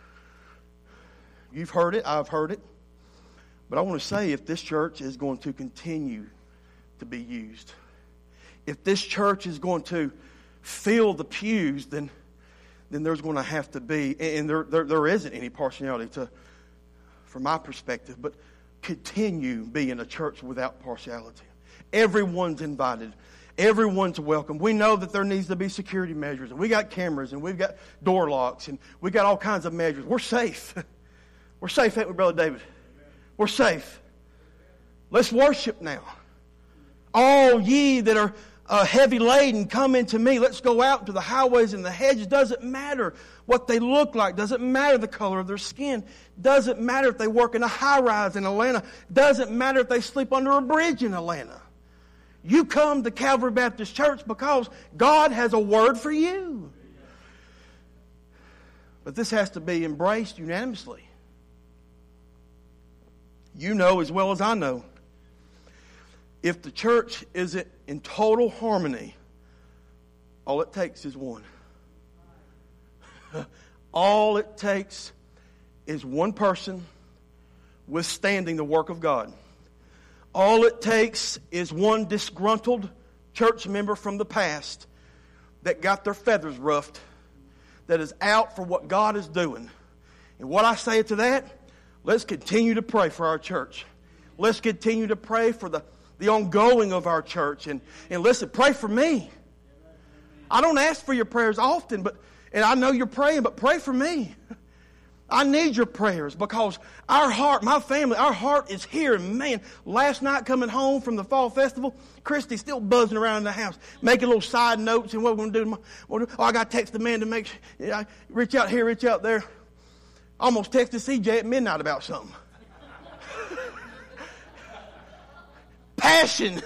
S2: You've heard it. I've heard it. But I want to say, if this church is going to continue to be used, if this church is going to fill the pews, then then there's going to have to be, and there, there, there isn't any partiality to, from my perspective, but continue being a church without partiality. Everyone's invited. Everyone's welcome. We know that there needs to be security measures, and we got cameras, and we've got door locks, and we got all kinds of measures. We're safe. We're safe, ain't we, Brother David? We're safe. Let's worship now. All ye that are uh, heavy laden, come into me. Let's go out to the highways and the hedges. Doesn't matter what they look like. Doesn't matter the color of their skin. Doesn't matter if they work in a high-rise in Atlanta. Doesn't matter if they sleep under a bridge in Atlanta. You come to Calvary Baptist Church because God has a word for you. But this has to be embraced unanimously. You know as well as I know, if the church isn't in total harmony, all it takes is one. All it takes is one person withstanding the work of God. All it takes is one disgruntled church member from the past that got their feathers ruffled, that is out for what God is doing. And what I say to that, let's continue to pray for our church. Let's continue to pray for the, the ongoing of our church. And, and listen, pray for me. I don't ask for your prayers often, but And I know you're praying, but pray for me. I need your prayers because our heart, my family, our heart is here. And man, last night coming home from the fall festival, Christy's still buzzing around in the house, making little side notes and what we're going to do tomorrow. Oh, I got to text the man to make sure, you know, reach out here, reach out there. Almost texted C J at midnight about something. Passion.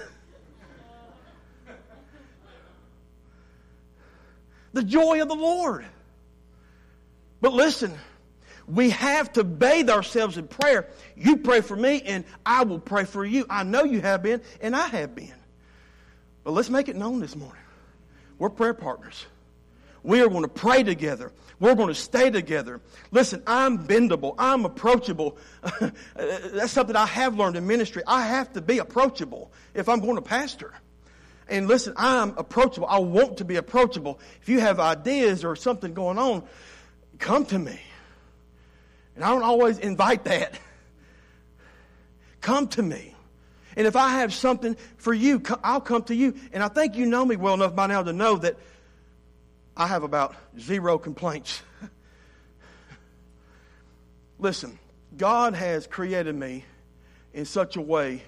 S2: The joy of the Lord. But listen, we have to bathe ourselves in prayer. You pray for me and I will pray for you. I know you have been and I have been. But let's make it known this morning. We're prayer partners. We are going to pray together. We're going to stay together. Listen, I'm bendable. I'm approachable. That's something I have learned in ministry. I have to be approachable if I'm going to pastor. And listen, I'm approachable. I want to be approachable. If you have ideas or something going on, come to me. And I don't always invite that. Come to me. And if I have something for you, I'll come to you. And I think you know me well enough by now to know that I have about zero complaints. Listen, God has created me in such a way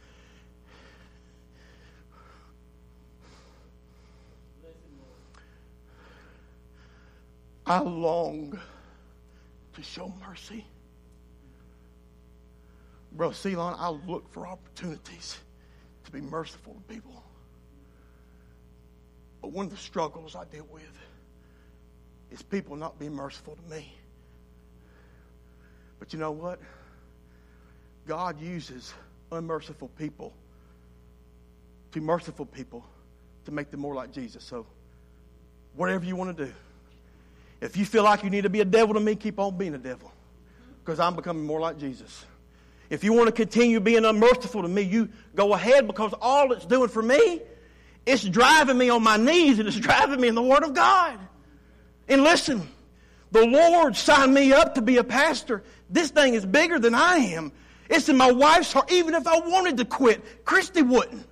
S2: I long to show mercy. Bro, Ceylon, I look for opportunities to be merciful to people. But one of the struggles I deal with is people not being merciful to me. But you know what? God uses unmerciful people to merciful people to make them more like Jesus. So whatever you want to do. If you feel like you need to be a devil to me, keep on being a devil. Because I'm becoming more like Jesus. If you want to continue being unmerciful to me, you go ahead, because all it's doing for me, it's driving me on my knees and it's driving me in the Word of God. And listen, the Lord signed me up to be a pastor. This thing is bigger than I am. It's in my wife's heart. Even if I wanted to quit, Christy wouldn't.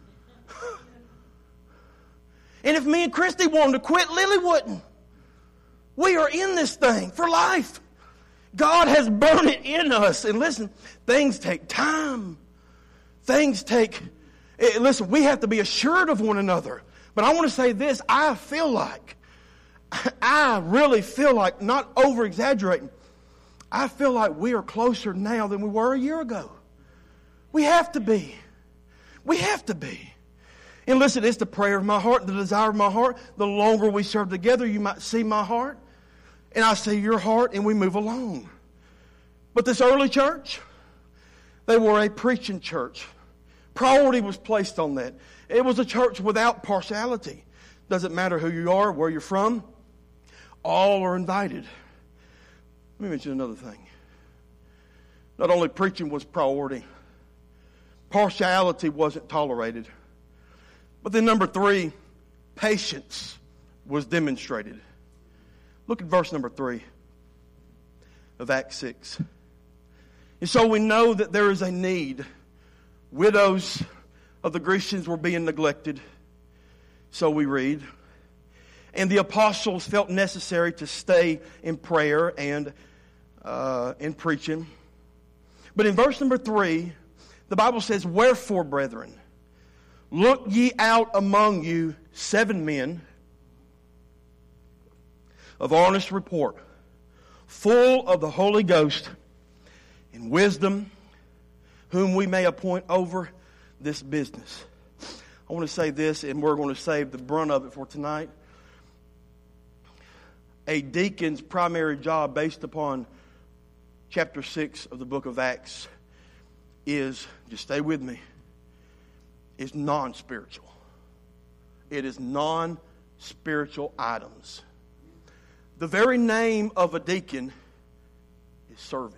S2: And if me and Christy wanted to quit, Lily wouldn't. We are in this thing for life. God has burned it in us. And listen, things take time. Things take... Listen, we have to be assured of one another. But I want to say this. I feel like, I really feel like, not over-exaggerating, I feel like we are closer now than we were a year ago. We have to be. We have to be. And listen, it's the prayer of my heart, the desire of my heart. The longer we serve together, you might see my heart. And I see your heart, and we move along. But this early church, they were a preaching church. Priority was placed on that. It was a church without partiality. Doesn't matter who you are, where you're from. All are invited. Let me mention another thing. Not only preaching was priority, partiality wasn't tolerated. But then number three, patience was demonstrated. Look at verse number three of Acts six. And so we know that there is a need. Widows of the Grecians were being neglected. So we read. And the apostles felt necessary to stay in prayer and uh, in preaching. But in verse number three, the Bible says, "Wherefore, brethren, look ye out among you seven men of honest report, full of the Holy Ghost and wisdom, whom we may appoint over this business." I want to say this, and we're going to save the brunt of it for tonight. A deacon's primary job, based upon chapter six of the book of Acts, is, just stay with me, is non-spiritual. It is non-spiritual items. The very name of a deacon is servant.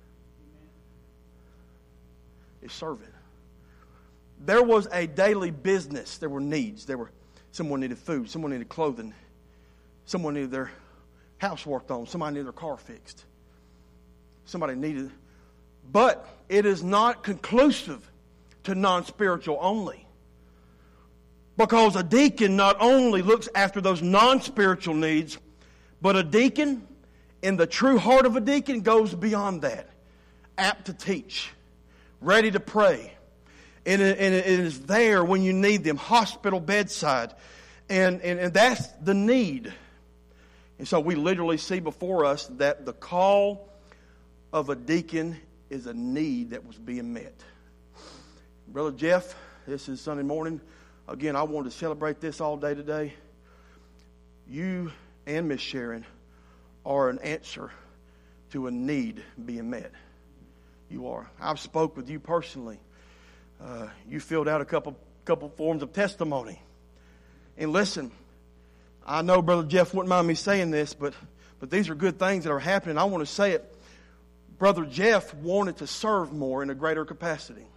S2: Is servant. There was a daily business. There were needs. There were someone needed food. Someone needed clothing. Someone needed their house worked on. Somebody needed their car fixed. Somebody needed. But it is not conclusive to non-spiritual only. Because a deacon not only looks after those non-spiritual needs, But a deacon, in the true heart of a deacon, goes beyond that. Apt to teach, ready to pray. And it, and it is there when you need them, hospital bedside. And, and, and that's the need. And so we literally see before us that the call of a deacon is a need that was being met. Brother Jeff, this is Sunday morning. Again, I wanted to celebrate this all day today. You and Miss Sharon are an answer to a need being met. You are. I've spoke with you personally. Uh, you filled out a couple couple forms of testimony. And listen, I know Brother Jeff wouldn't mind me saying this, but but these are good things that are happening. I want to say it. Brother Jeff wanted to serve more in a greater capacity.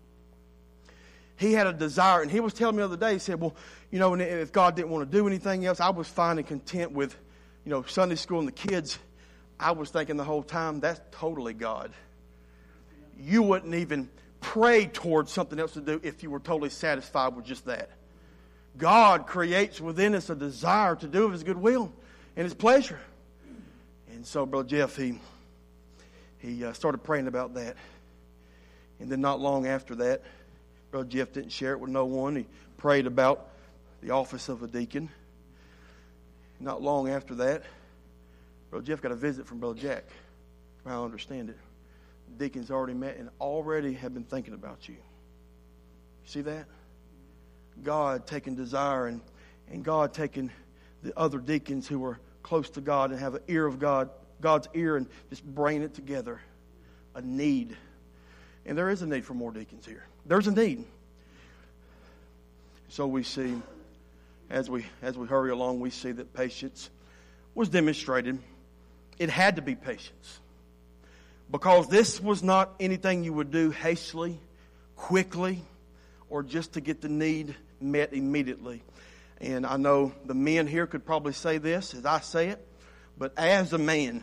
S2: He had a desire, and he was telling me the other day, he said, well, you know, if God didn't want to do anything else, I was fine and content with, you know, Sunday school and the kids. I was thinking the whole time, that's totally God. You wouldn't even pray towards something else to do if you were totally satisfied with just that. God creates within us a desire to do of His good will and His pleasure. And so, Brother Jeff, he, he uh, started praying about that. And then not long after that, Brother Jeff didn't share it with no one. He prayed about the office of a deacon. Not long after that, Brother Jeff got a visit from Brother Jack. I understand it. The deacons already met and already have been thinking about you. See that? God taking desire and, and God taking the other deacons who are close to God and have an ear of God, God's ear, and just bringing it together. A need. And there is a need for more deacons here. There's a need. So we see, as we as we hurry along, we see that patience was demonstrated. It had to be patience. Because this was not anything you would do hastily, quickly, or just to get the need met immediately. And I know the men here could probably say this as I say it, but as a man,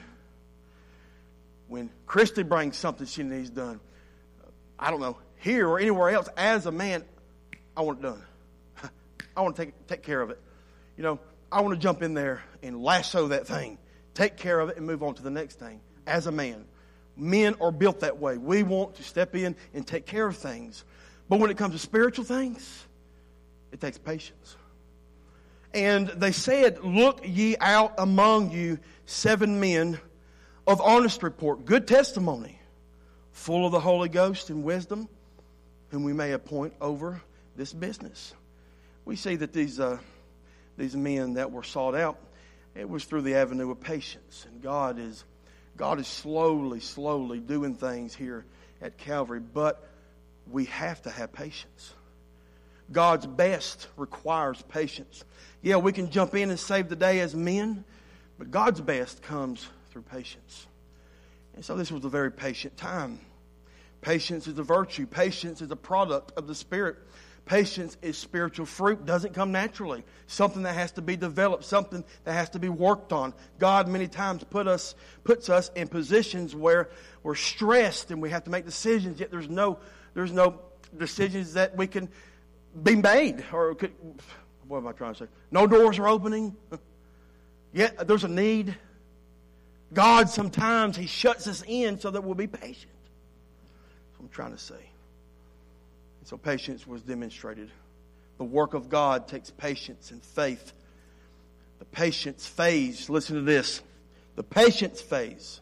S2: when Christy brings something she needs done, I don't know, here or anywhere else, as a man, I want it done. I want to take take care of it. You know, I want to jump in there and lasso that thing, take care of it, and move on to the next thing. As a man, men are built that way. We want to step in and take care of things. But when it comes to spiritual things, it takes patience. And they said, look ye out among you seven men of honest report, good testimony, full of the Holy Ghost and wisdom, whom we may appoint over this business. We see that these uh, these men that were sought out, it was through the avenue of patience. And God is God is slowly, slowly doing things here at Calvary, but we have to have patience. God's best requires patience. Yeah, we can jump in and save the day as men, but God's best comes through patience. And so this was a very patient time. Patience is a virtue. Patience is a product of the Spirit. Patience is spiritual fruit. Doesn't come naturally. Something that has to be developed. Something that has to be worked on. God many times put us, puts us in positions where we're stressed and we have to make decisions. Yet there's no, there's no decisions that we can be made. Or could, what am I trying to say? No doors are opening. Yet there's a need. God sometimes He shuts us in so that we'll be patient. That's what I'm trying to say. And so patience was demonstrated. The work of God takes patience and faith. The patience phase, listen to this. The patience phase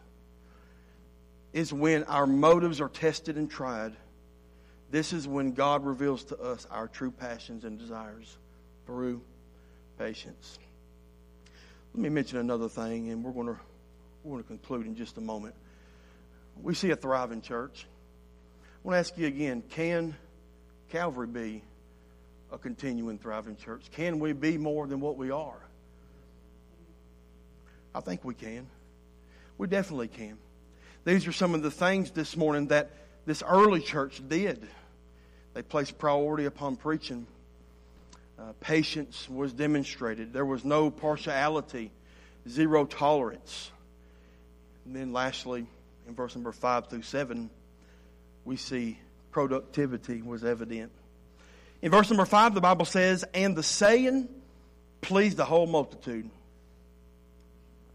S2: is when our motives are tested and tried. This is when God reveals to us our true passions and desires through patience. Let me mention another thing, and we're going to we're going to conclude in just a moment. We see a thriving church. I want to ask you again, can Calvary be a continuing thriving church? Can we be more than what we are? I think we can. We definitely can. These are some of the things this morning that this early church did. They placed priority upon preaching. Uh, patience was demonstrated. There was no partiality, zero tolerance. And then lastly, in verse number five through seven, we see productivity was evident. In verse number five, the Bible says, and the saying pleased the whole multitude.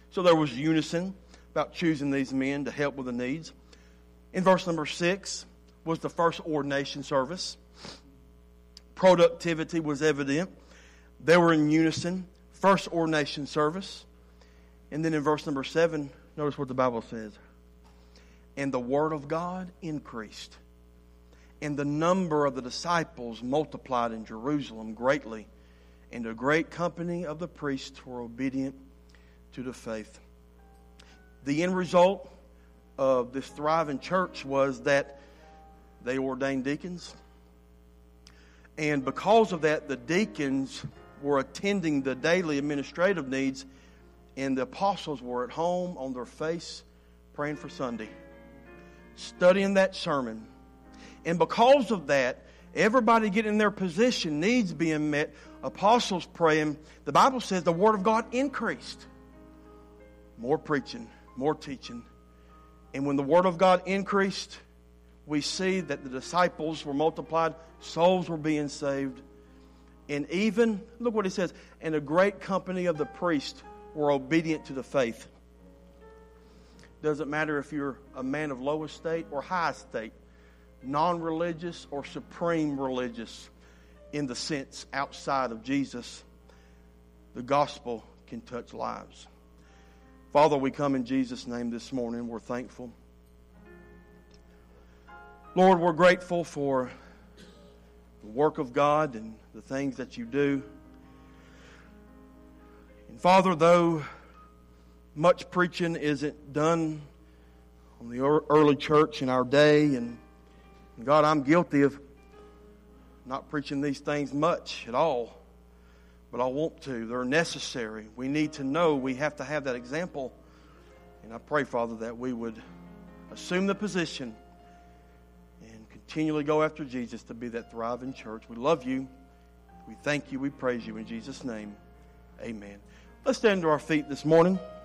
S2: So there was unison about choosing these men to help with the needs. In verse number six was the first ordination service. Productivity was evident. They were in unison. First ordination service. And then in verse number seven, notice what the Bible says. And the word of God increased, and the number of the disciples multiplied in Jerusalem greatly, and a great company of the priests were obedient to the faith. The end result of this thriving church was that they ordained deacons. And because of that, the deacons were attending the daily administrative needs, and the apostles were at home on their face praying for Sunday, studying that sermon. And because of that, everybody getting in their position, needs being met, apostles praying. The Bible says the Word of God increased. More preaching, more teaching. And when the Word of God increased, we see that the disciples were multiplied, souls were being saved. And even, look what it says, and a great company of the priests were obedient to the faith. Doesn't matter if you're a man of low estate or high estate, non-religious or supreme religious in the sense outside of Jesus, the gospel can touch lives. Father, we come in Jesus' name this morning. We're thankful. Lord, we're grateful for the work of God and the things that you do. And Father, though much preaching isn't done on the early church in our day, and God, I'm guilty of not preaching these things much at all, but I want to. They're necessary. We need to know. We have to have that example. And I pray, Father, that we would assume the position and continually go after Jesus to be that thriving church. We love you. We thank you. We praise you in Jesus' name. Amen. Let's stand to our feet this morning.